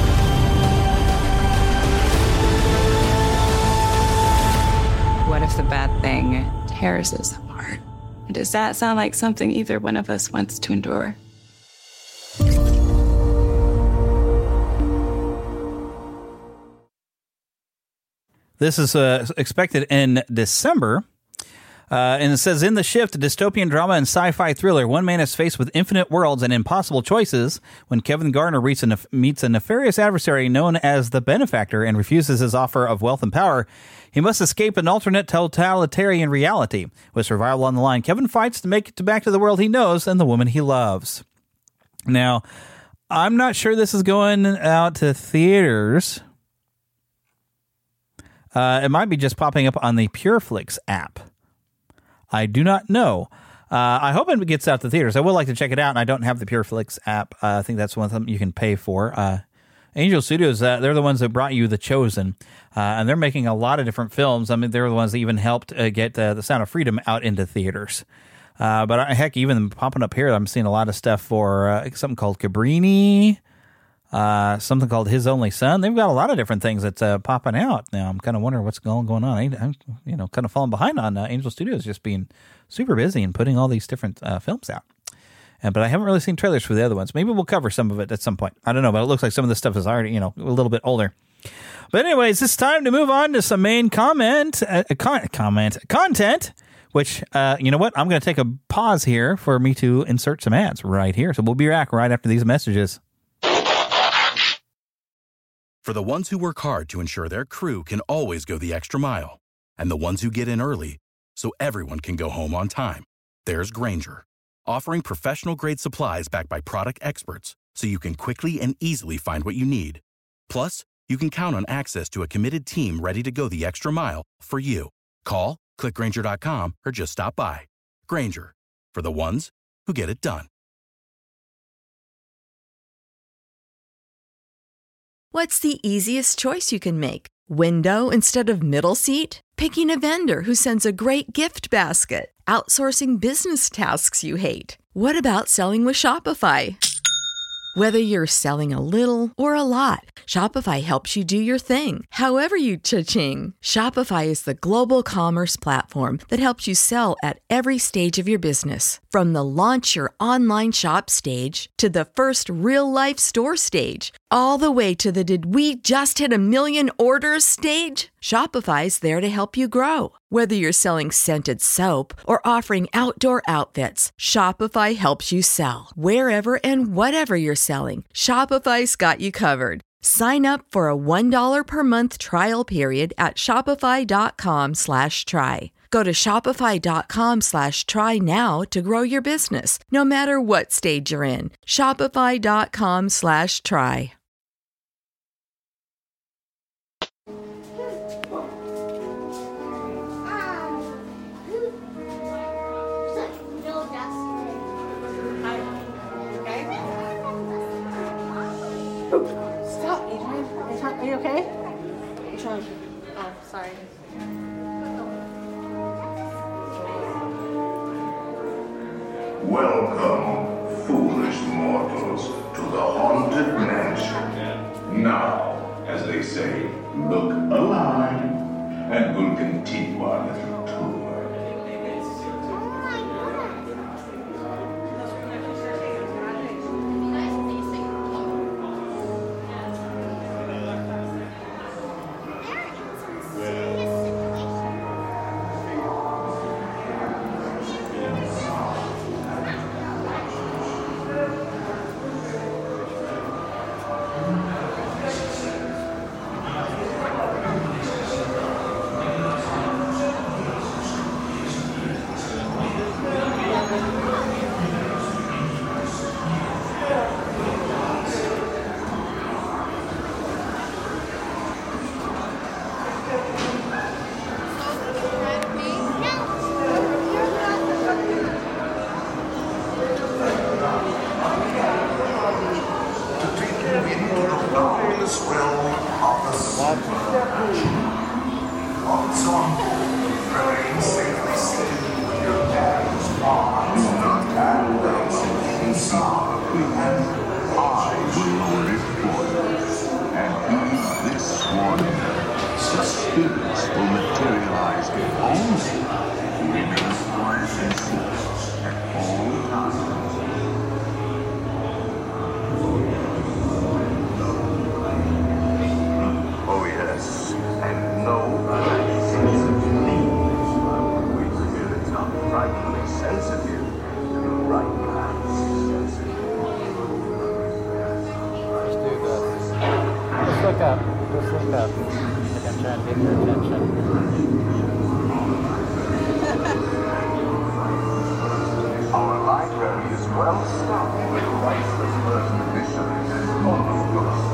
What if the bad thing tears us apart? Does that sound like something either one of us wants to endure? This is expected in December. And it says, in The Shift, a dystopian drama and sci-fi thriller, one man is faced with infinite worlds and impossible choices when Kevin Garner meets a nefarious adversary known as the Benefactor and refuses his offer of wealth and power. He must escape an alternate totalitarian reality. With survival on the line, Kevin fights to make it back to the world he knows and the woman he loves. Now, I'm not sure this is going out to theaters. It might be just popping up on the PureFlix app. I do not know. I hope it gets out to theaters. I would like to check it out, and I don't have the PureFlix app. I think that's one of them you can pay for. Angel Studios, they're the ones that brought you The Chosen, and they're making a lot of different films. I mean, they're the ones that even helped get The Sound of Freedom out into theaters. But heck, even popping up here, I'm seeing a lot of stuff for something called Cabrini, something called His Only Son. They've got a lot of different things that's popping out now. I'm kind of wondering what's going on. I'm kind of falling behind on Angel Studios just being super busy and putting all these different films out. But I haven't really seen trailers for the other ones. Maybe we'll cover some of it at some point. I don't know, but it looks like some of this stuff is already, a little bit older. But anyways, it's time to move on to some main content, which, you know what? I'm going to take a pause here for me to insert some ads right here. So we'll be back right after these messages. For the ones who work hard to ensure their crew can always go the extra mile, and the ones who get in early so everyone can go home on time, there's Grainger, offering professional-grade supplies backed by product experts so you can quickly and easily find what you need. Plus, you can count on access to a committed team ready to go the extra mile for you. Call, click Grainger.com, or just stop by. Grainger, for the ones who get it done. What's the easiest choice you can make? Window instead of middle seat? Picking a vendor who sends a great gift basket? Outsourcing business tasks you hate? What about selling with Shopify? Whether you're selling a little or a lot, Shopify helps you do your thing, however you cha-ching. Shopify is the global commerce platform that helps you sell at every stage of your business. From the launch your online shop stage to the first real-life store stage, all the way to the did we just hit 1 million orders stage. Shopify's there to help you grow. Whether you're selling scented soap or offering outdoor outfits, Shopify helps you sell. Wherever and whatever you're selling, Shopify's got you covered. Sign up for a $1 per month trial period at shopify.com/try. Go to shopify.com/try now to grow your business, no matter what stage you're in. Shopify.com/try. Stop, Adrian. Are you okay? Which one? Oh, sorry. Welcome, foolish mortals, to the Haunted Mansion. Now, as they say, look alive, and we'll continue our little tour. look up. Just look up. I'm trying to get your attention. Our library is well stocked with priceless first editions of ghosts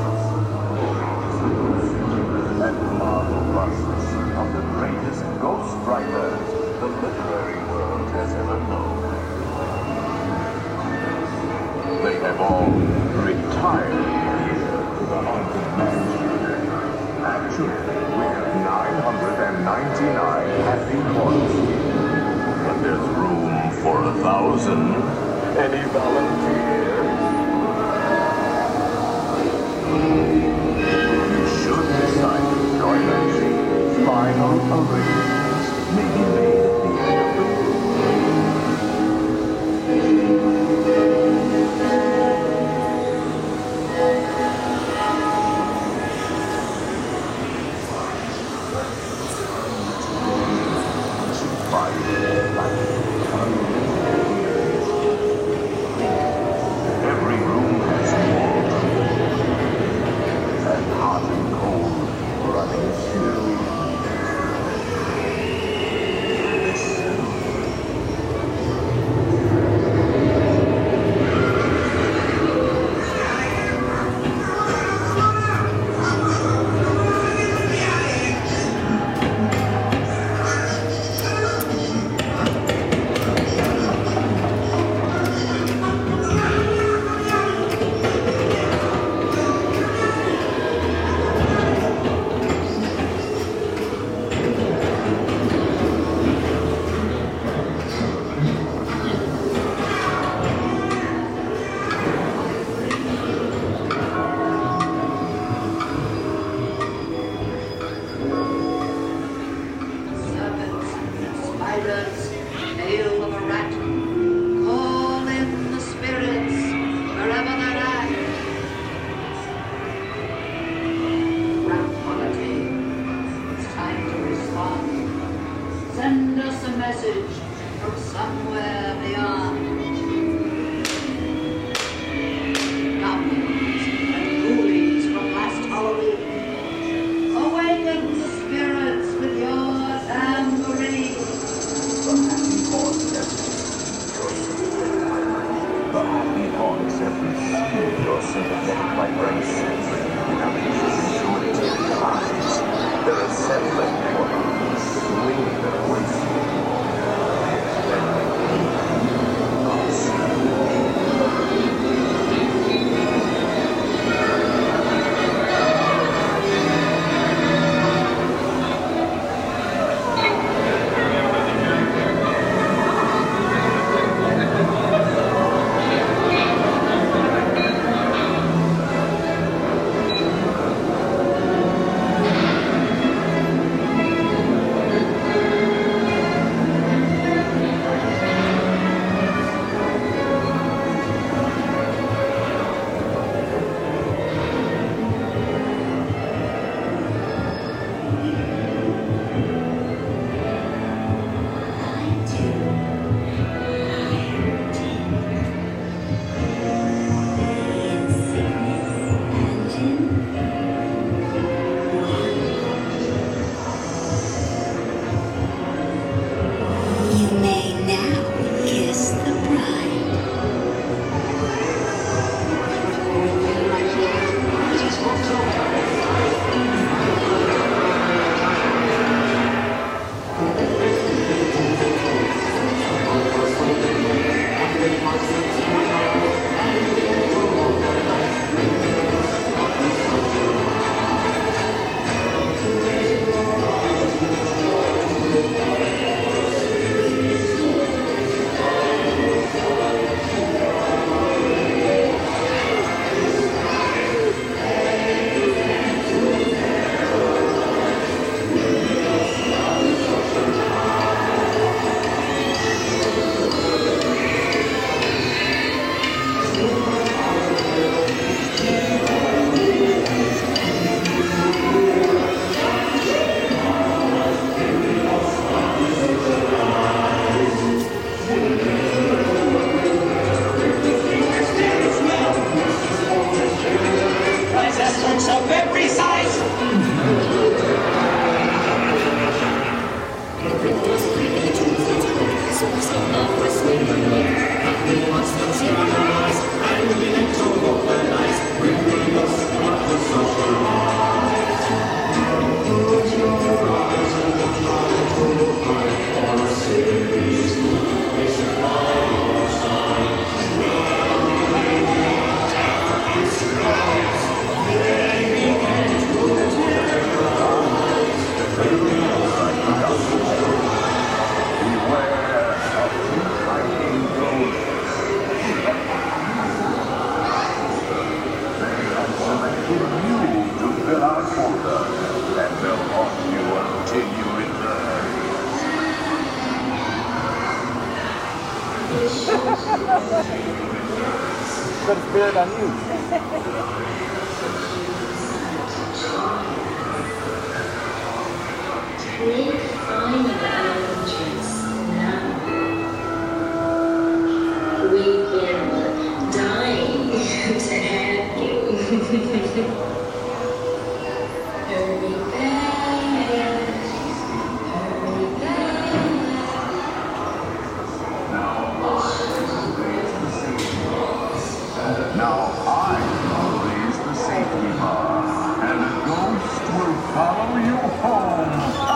and marvel busts of the greatest ghost writers the literary world has ever known. They have all retired here to the haunted mansion. Actually, we have 999 happy corners here, but there's room for 1,000. Any volunteers? You should decide to join us. Final arrangements may be made at the end of the Every room has walls, and hot and cold running still. Listen. Send us a message from somewhere beyond. Goblins and ghoulies from last Halloween. Awaken the spirits with your tambourine. The happy haunts have received your sympathetic vibrations. Now they intuitive eyes. They're assembling for you. Swing their voices. And of every size. Put a spirit on you. Please find the entrance now. We've been dying to have you. Hurry back. Hurry back. Now I will raise the safety bar, and a ghost will follow you home.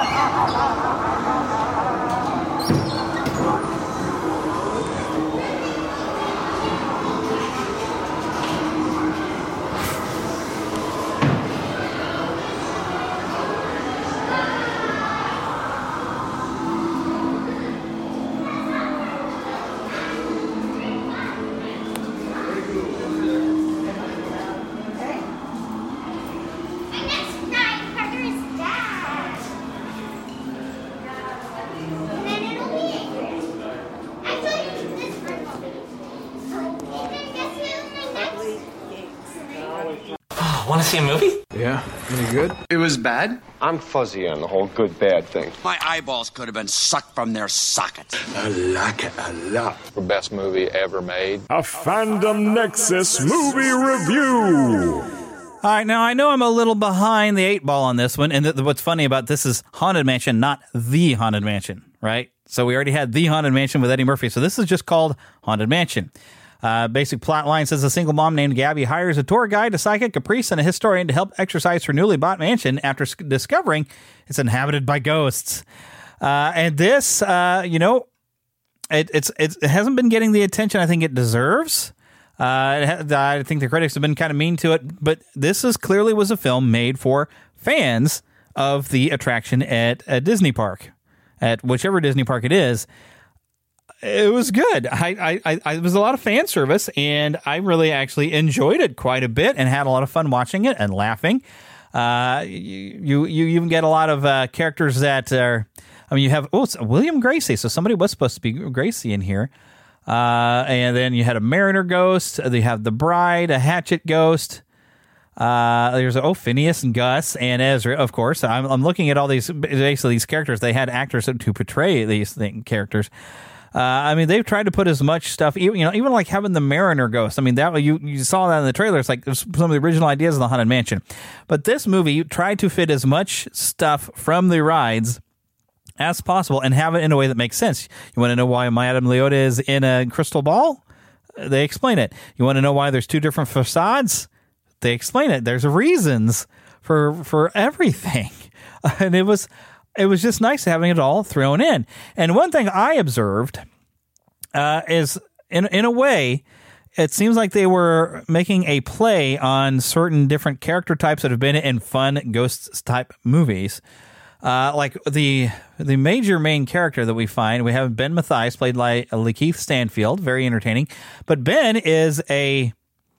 Want to see a movie? Yeah, any good? It was bad? I'm fuzzy on the whole good-bad thing. My eyeballs could have been sucked from their sockets. I like it a lot. The best movie ever made. A Fandom Nexus movie review. All right, now I know I'm a little behind the 8 ball on this one, and what's funny about this is Haunted Mansion, not The Haunted Mansion, right? So we already had The Haunted Mansion with Eddie Murphy, so this is just called Haunted Mansion. Basic plot line says a single mom named Gabby hires a tour guide, a psychic, a priest, and a historian to help exorcise her newly bought mansion after discovering it's inhabited by ghosts. And this, it hasn't been getting the attention I think it deserves. I think the critics have been kind of mean to it, but this clearly was a film made for fans of the attraction at a Disney park, at whichever Disney park it is. It was good. It was a lot of fan service, and I really actually enjoyed it quite a bit and had a lot of fun watching it and laughing. You even get a lot of characters that are. I mean, you have it's William Gracie, so somebody was supposed to be Gracie in here, and then you had a Mariner ghost. You have the bride, a Hatchet ghost. There's Phineas and Gus and Ezra, of course. I'm looking at all these characters. They had actors to portray these characters. I mean, they've tried to put as much stuff, even like having the Mariner ghost. I mean, that you saw that in the trailer. It's like some of the original ideas of the Haunted Mansion. But this movie tried to fit as much stuff from the rides as possible and have it in a way that makes sense. You want to know why Madame Leota is in a crystal ball? They explain it. You want to know why there's 2 different facades? They explain it. There's reasons for everything. And it was just nice having it all thrown in. And one thing I observed is, in a way, it seems like they were making a play on certain different character types that have been in fun ghost type movies. Like the major main character that we have Ben Mathias, played by Lakeith Stanfield, very entertaining. But Ben is a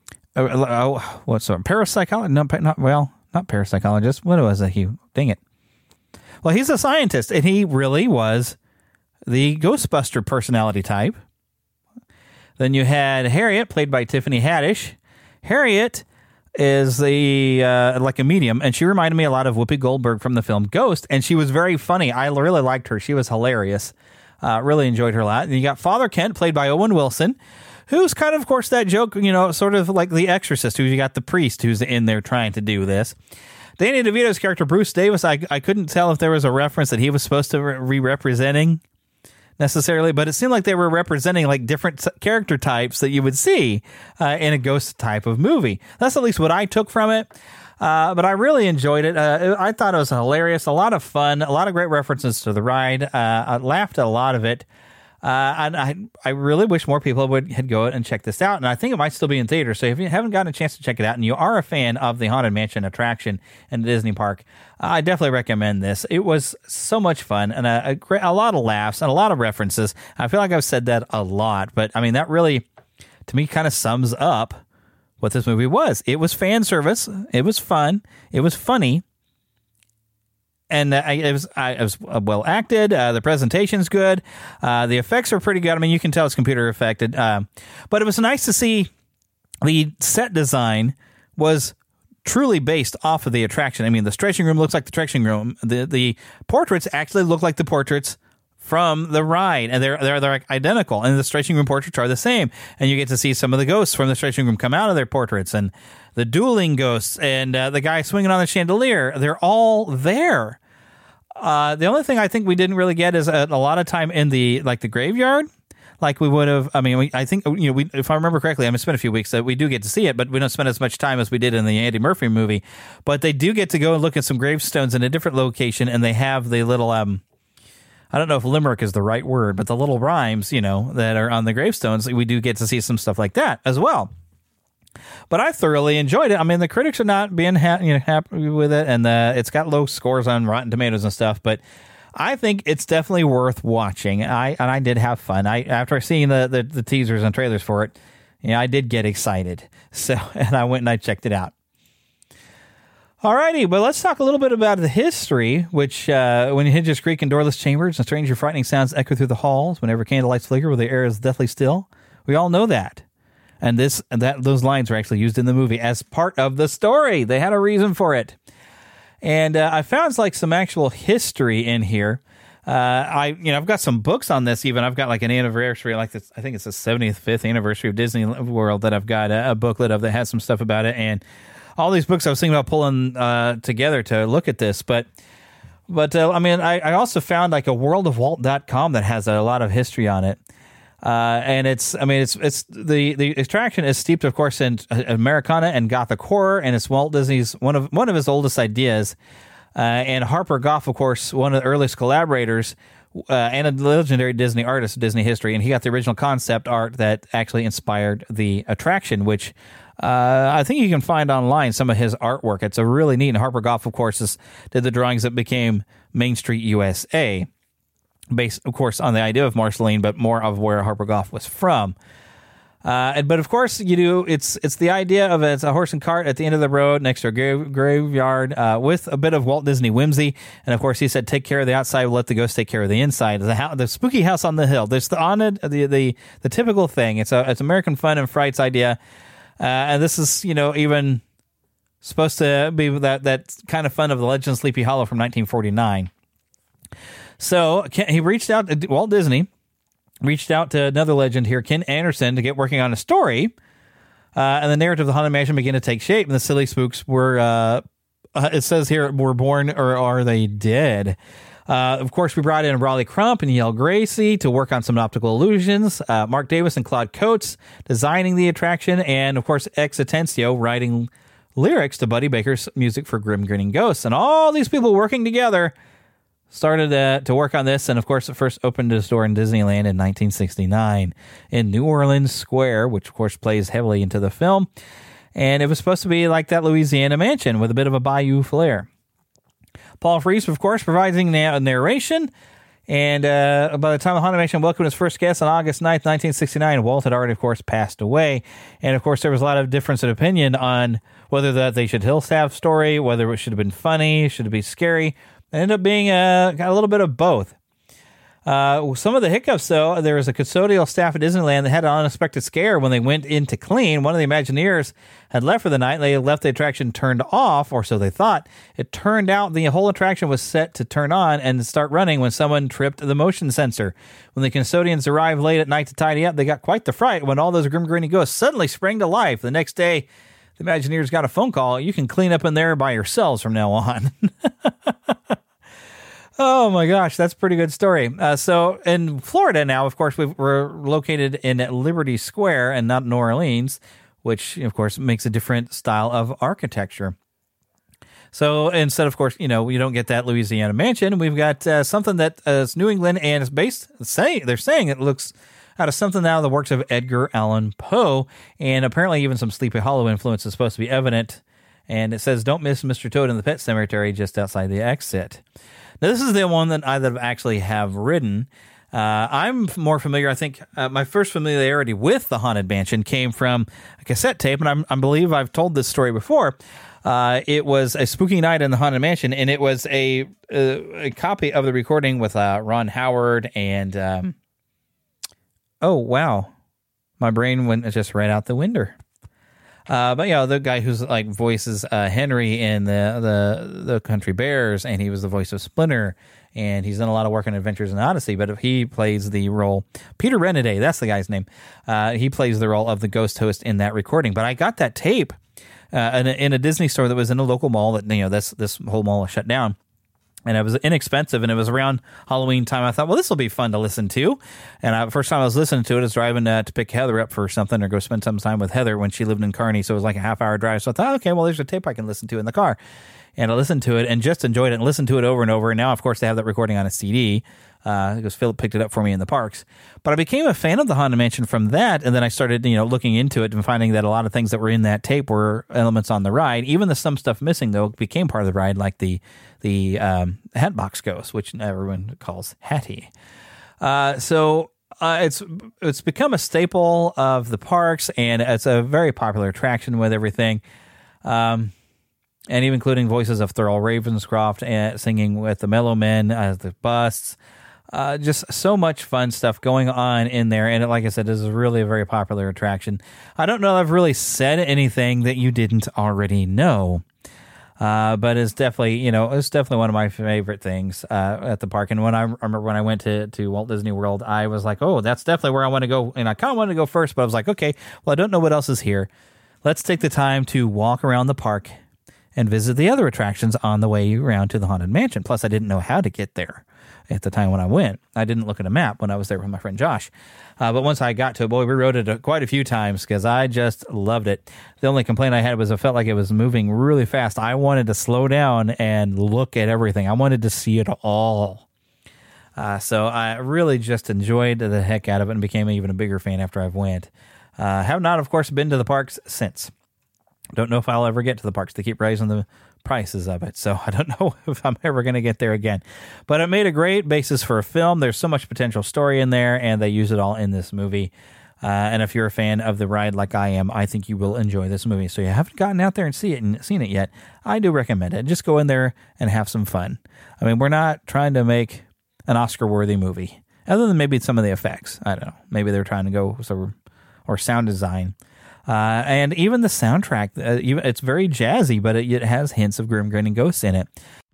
parapsychologist? Not parapsychologist. What was it? Dang it. Well, he's a scientist, and he really was the Ghostbuster personality type. Then you had Harriet, played by Tiffany Haddish. Harriet is like a medium, and she reminded me a lot of Whoopi Goldberg from the film Ghost, and she was very funny. I really liked her. She was hilarious. Really enjoyed her a lot. And you got Father Kent, played by Owen Wilson, who's kind of course, that joke, sort of like The Exorcist, who you got the priest who's in there trying to do this. Danny DeVito's character, Bruce Davis, I couldn't tell if there was a reference that he was supposed to be representing necessarily, but it seemed like they were representing like different character types that you would see in a ghost type of movie. That's at least what I took from it. But I really enjoyed it. I thought it was hilarious, a lot of fun, a lot of great references to the ride. I laughed at a lot of it. And I really wish more people would go and check this out. And I think it might still be in theaters. So if you haven't gotten a chance to check it out and you are a fan of the Haunted Mansion attraction in the Disney park, I definitely recommend this. It was so much fun and a lot of laughs and a lot of references. I feel like I've said that a lot, but I mean, that really, to me, kind of sums up what this movie was. It was fan service. It was fun. It was funny. And it was well acted. The presentation's good. The effects are pretty good. I mean, you can tell it's computer affected. But it was nice to see the set design was truly based off of the attraction. I mean, the stretching room looks like the stretching room. The portraits actually look like the portraits from the ride, and they're identical. And the stretching room portraits are the same. And you get to see some of the ghosts from the stretching room come out of their portraits, and the dueling ghosts, and the guy swinging on the chandelier. They're all there. The only thing I think we didn't really get is a lot of time in the graveyard, like we would have. I mean, I think if I remember correctly, I spent a few weeks that we do get to see it, but we don't spend as much time as we did in the Andy Murphy movie. But they do get to go and look at some gravestones in a different location, and they have the little I don't know if limerick is the right word, but the little rhymes, that are on the gravestones. We do get to see some stuff like that as well. But I thoroughly enjoyed it. I mean, the critics are not being happy with it, and it's got low scores on Rotten Tomatoes and stuff. But I think it's definitely worth watching. I did have fun. After seeing the teasers and trailers for it, I did get excited. So, and I went and I checked it out. Alrighty, but let's talk a little bit about the history, which when hinges creak in doorless chambers and strange and frightening sounds echo through the halls, whenever candlelights flicker where the air is deathly still. We all know that. And those lines were actually used in the movie as part of the story. They had a reason for it. And I found some actual history in here. I've got some books on this even. I've got an anniversary, this. I think it's the 75th anniversary of Disney World that I've got a booklet of that has some stuff about it. And all these books I was thinking about pulling together to look at this. But I also found a worldofwalt.com that has a lot of history on it. And the attraction is steeped, of course, in Americana and Gothic horror, and it's Walt Disney's one of his oldest ideas. And Harper Goff, of course, one of the earliest collaborators, and a legendary Disney artist of Disney history, and he got the original concept art that actually inspired the attraction, which I think you can find online some of his artwork. It's a really neat. And Harper Goff, of course, did the drawings that became Main Street USA. Based, of course, on the idea of Marceline, but more of where Harper Goff was from. But of course, it's the idea of it's a horse and cart at the end of the road next to a graveyard with a bit of Walt Disney whimsy. And of course, he said, "Take care of the outside, we'll let the ghosts take care of the inside." The spooky house on the hill. There's the typical thing. It's American fun and frights idea, and this is even supposed to be that kind of fun of the Legend of Sleepy Hollow from 1949. So he reached out, Walt Disney reached out to another legend here, Ken Anderson, to get working on a story. And the narrative of the Haunted Mansion began to take shape, and the silly spooks were, it says here, were born, or are they dead? Of course, we brought in Raleigh Crump and Yale Gracie to work on some optical illusions. Mark Davis and Claude Coates designing the attraction, and of course, Ex Atencio writing lyrics to Buddy Baker's music for Grim Grinning Ghosts. And all these people working together started to work on this, and of course it first opened its door in Disneyland in 1969 in New Orleans Square, which of course plays heavily into the film. And it was supposed to be like that Louisiana mansion with a bit of a bayou flair. Paul Frees, of course, providing narration. And by the time the Haunted Mansion welcomed its first guest on August 9th, 1969, Walt had already, of course, passed away. And of course, there was a lot of difference in opinion on whether that they should have story, whether it should have been funny, should it be scary. It ended up being got a little bit of both. Some of the hiccups, though, there was a custodial staff at Disneyland that had an unexpected scare when they went in to clean. One of the Imagineers had left for the night. They left the attraction turned off, or so they thought. It turned out the whole attraction was set to turn on and start running when someone tripped the motion sensor. When the custodians arrived late at night to tidy up, they got quite the fright when all those grim grinning ghosts suddenly sprang to life. The next day, the Imagineers got a phone call. You can clean up in there by yourselves from now on. Oh my gosh, that's a pretty good story. So in Florida now, of course, we're located in Liberty Square and not New Orleans, which of course makes a different style of architecture. So instead, of course, you don't get that Louisiana mansion. We've got something that is New England and is based. They're saying it looks out of something out of the works of Edgar Allan Poe, and apparently even some Sleepy Hollow influence is supposed to be evident. And it says, "Don't miss Mr. Toad in the Pet Cemetery," just outside the exit. Now, this is the one that I actually have ridden. I'm more familiar. I think my first familiarity with the Haunted Mansion came from a cassette tape, and I believe I've told this story before. It was a spooky night in the Haunted Mansion, and it was a copy of the recording with Ron Howard and oh wow, my brain went just right out the window. But the guy who's like voices Henry in the Country Bears, and he was the voice of Splinter, and he's done a lot of work on Adventures in Odyssey. But he plays the role, Peter Renaday, that's the guy's name. He plays the role of the ghost host in that recording. But I got that tape in a Disney store that was in a local mall that this whole mall is shut down. And it was inexpensive, and it was around Halloween time. I thought, well, this will be fun to listen to. And first time I was listening to it, I was driving to pick Heather up for something or go spend some time with Heather when she lived in Kearney. So it was like a half-hour drive. So I thought, okay, well, there's a tape I can listen to in the car. And I listened to it and just enjoyed it and listened to it over and over. And now, of course, they have that recording on a CD because Philip picked it up for me in the parks. But I became a fan of the Haunted Mansion from that. And then I started, looking into it and finding that a lot of things that were in that tape were elements on the ride. Even the some stuff missing, though, became part of the ride, like the Hatbox Ghost, which everyone calls Hattie. So it's become a staple of the parks, and it's a very popular attraction with everything. And even including voices of Thurl Ravenscroft singing with the Mellow Men, the busts. Just so much fun stuff going on in there. And like I said, this is really a very popular attraction. I don't know if I've really said anything that you didn't already know. But it's definitely, one of my favorite things at the park. And when I remember when I went to Walt Disney World, I was like, oh, that's definitely where I want to go. And I kind of wanted to go first, but I was like, okay, well, I don't know what else is here. Let's take the time to walk around the park and visit the other attractions on the way around to the Haunted Mansion. Plus, I didn't know how to get there at the time when I went. I didn't look at a map when I was there with my friend Josh. But once I got to it, boy, we rode it quite a few times because I just loved it. The only complaint I had was I felt like it was moving really fast. I wanted to slow down and look at everything. I wanted to see it all. So I really just enjoyed the heck out of it and became even a bigger fan after I went. Have not, of course, been to the parks since. Don't know if I'll ever get to the parks. They keep raising the prices of it, so I don't know if I'm ever going to get there again. But it made a great basis for a film. There's so much potential story in there, and they use it all in this movie. And if you're a fan of the ride like I am, I think you will enjoy this movie. So you haven't gotten out there and seen it yet, I do recommend it. Just go in there and have some fun. I mean, we're not trying to make an Oscar-worthy movie, other than maybe some of the effects. I don't know. Maybe they're trying to go or sound design. And even the soundtrack, it's very jazzy, but it has hints of grim grinning ghosts in it.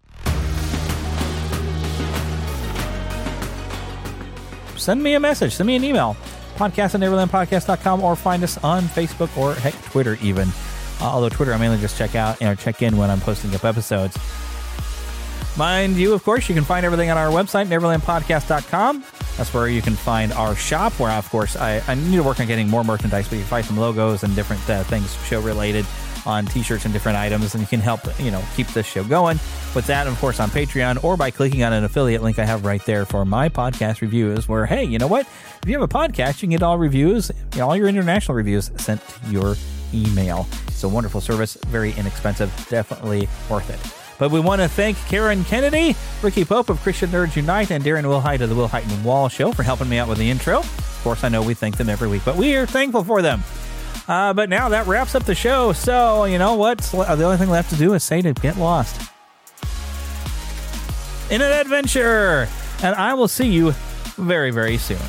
Send me a message. Send me an email. podcast@neverlandpodcast.com, or find us on Facebook or heck, Twitter even. Although Twitter, I mainly just check in when I'm posting up episodes. Mind you, of course, you can find everything on our website, neverlandpodcast.com. That's where you can find our shop, where, of course, I need to work on getting more merchandise, but you can find some logos and different things show-related on T-shirts and different items, and you can help, keep this show going with that, of course, on Patreon, or by clicking on an affiliate link I have right there for my podcast reviews, where, hey, you know what? If you have a podcast, you can get all reviews, all your international reviews sent to your email. It's a wonderful service, very inexpensive, definitely worth it. But we want to thank Karen Kennedy, Ricky Pope of Christian Nerds Unite, and Darren Wilhite of the Wilhite & Wall Show for helping me out with the intro. Of course, I know we thank them every week, but we are thankful for them. But now that wraps up the show. So, you know what? The only thing left to do is say to get lost in an adventure. And I will see you very, very soon.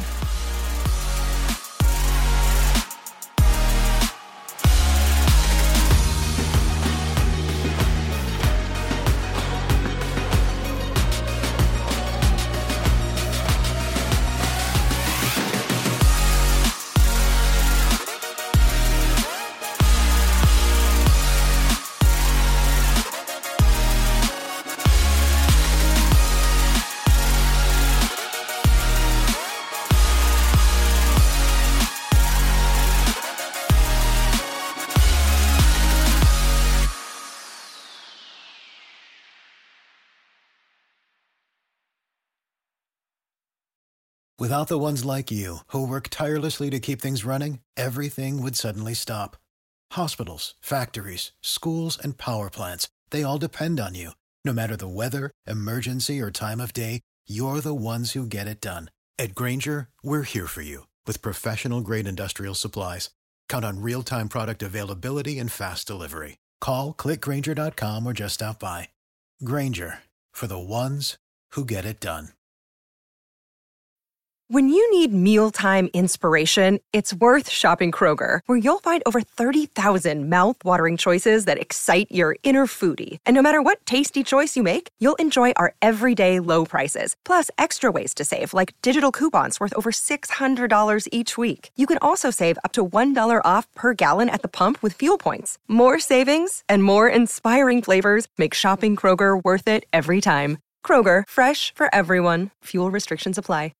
Without the ones like you, who work tirelessly to keep things running, everything would suddenly stop. Hospitals, factories, schools, and power plants, they all depend on you. No matter the weather, emergency, or time of day, you're the ones who get it done. At Grainger, we're here for you with professional-grade industrial supplies. Count on real-time product availability and fast delivery. Call, clickgrainger.com, or just stop by. Grainger, for the ones who get it done. When you need mealtime inspiration, it's worth shopping Kroger, where you'll find over 30,000 mouth-watering choices that excite your inner foodie. And no matter what tasty choice you make, you'll enjoy our everyday low prices, plus extra ways to save, like digital coupons worth over $600 each week. You can also save up to $1 off per gallon at the pump with fuel points. More savings and more inspiring flavors make shopping Kroger worth it every time. Kroger, fresh for everyone. Fuel restrictions apply.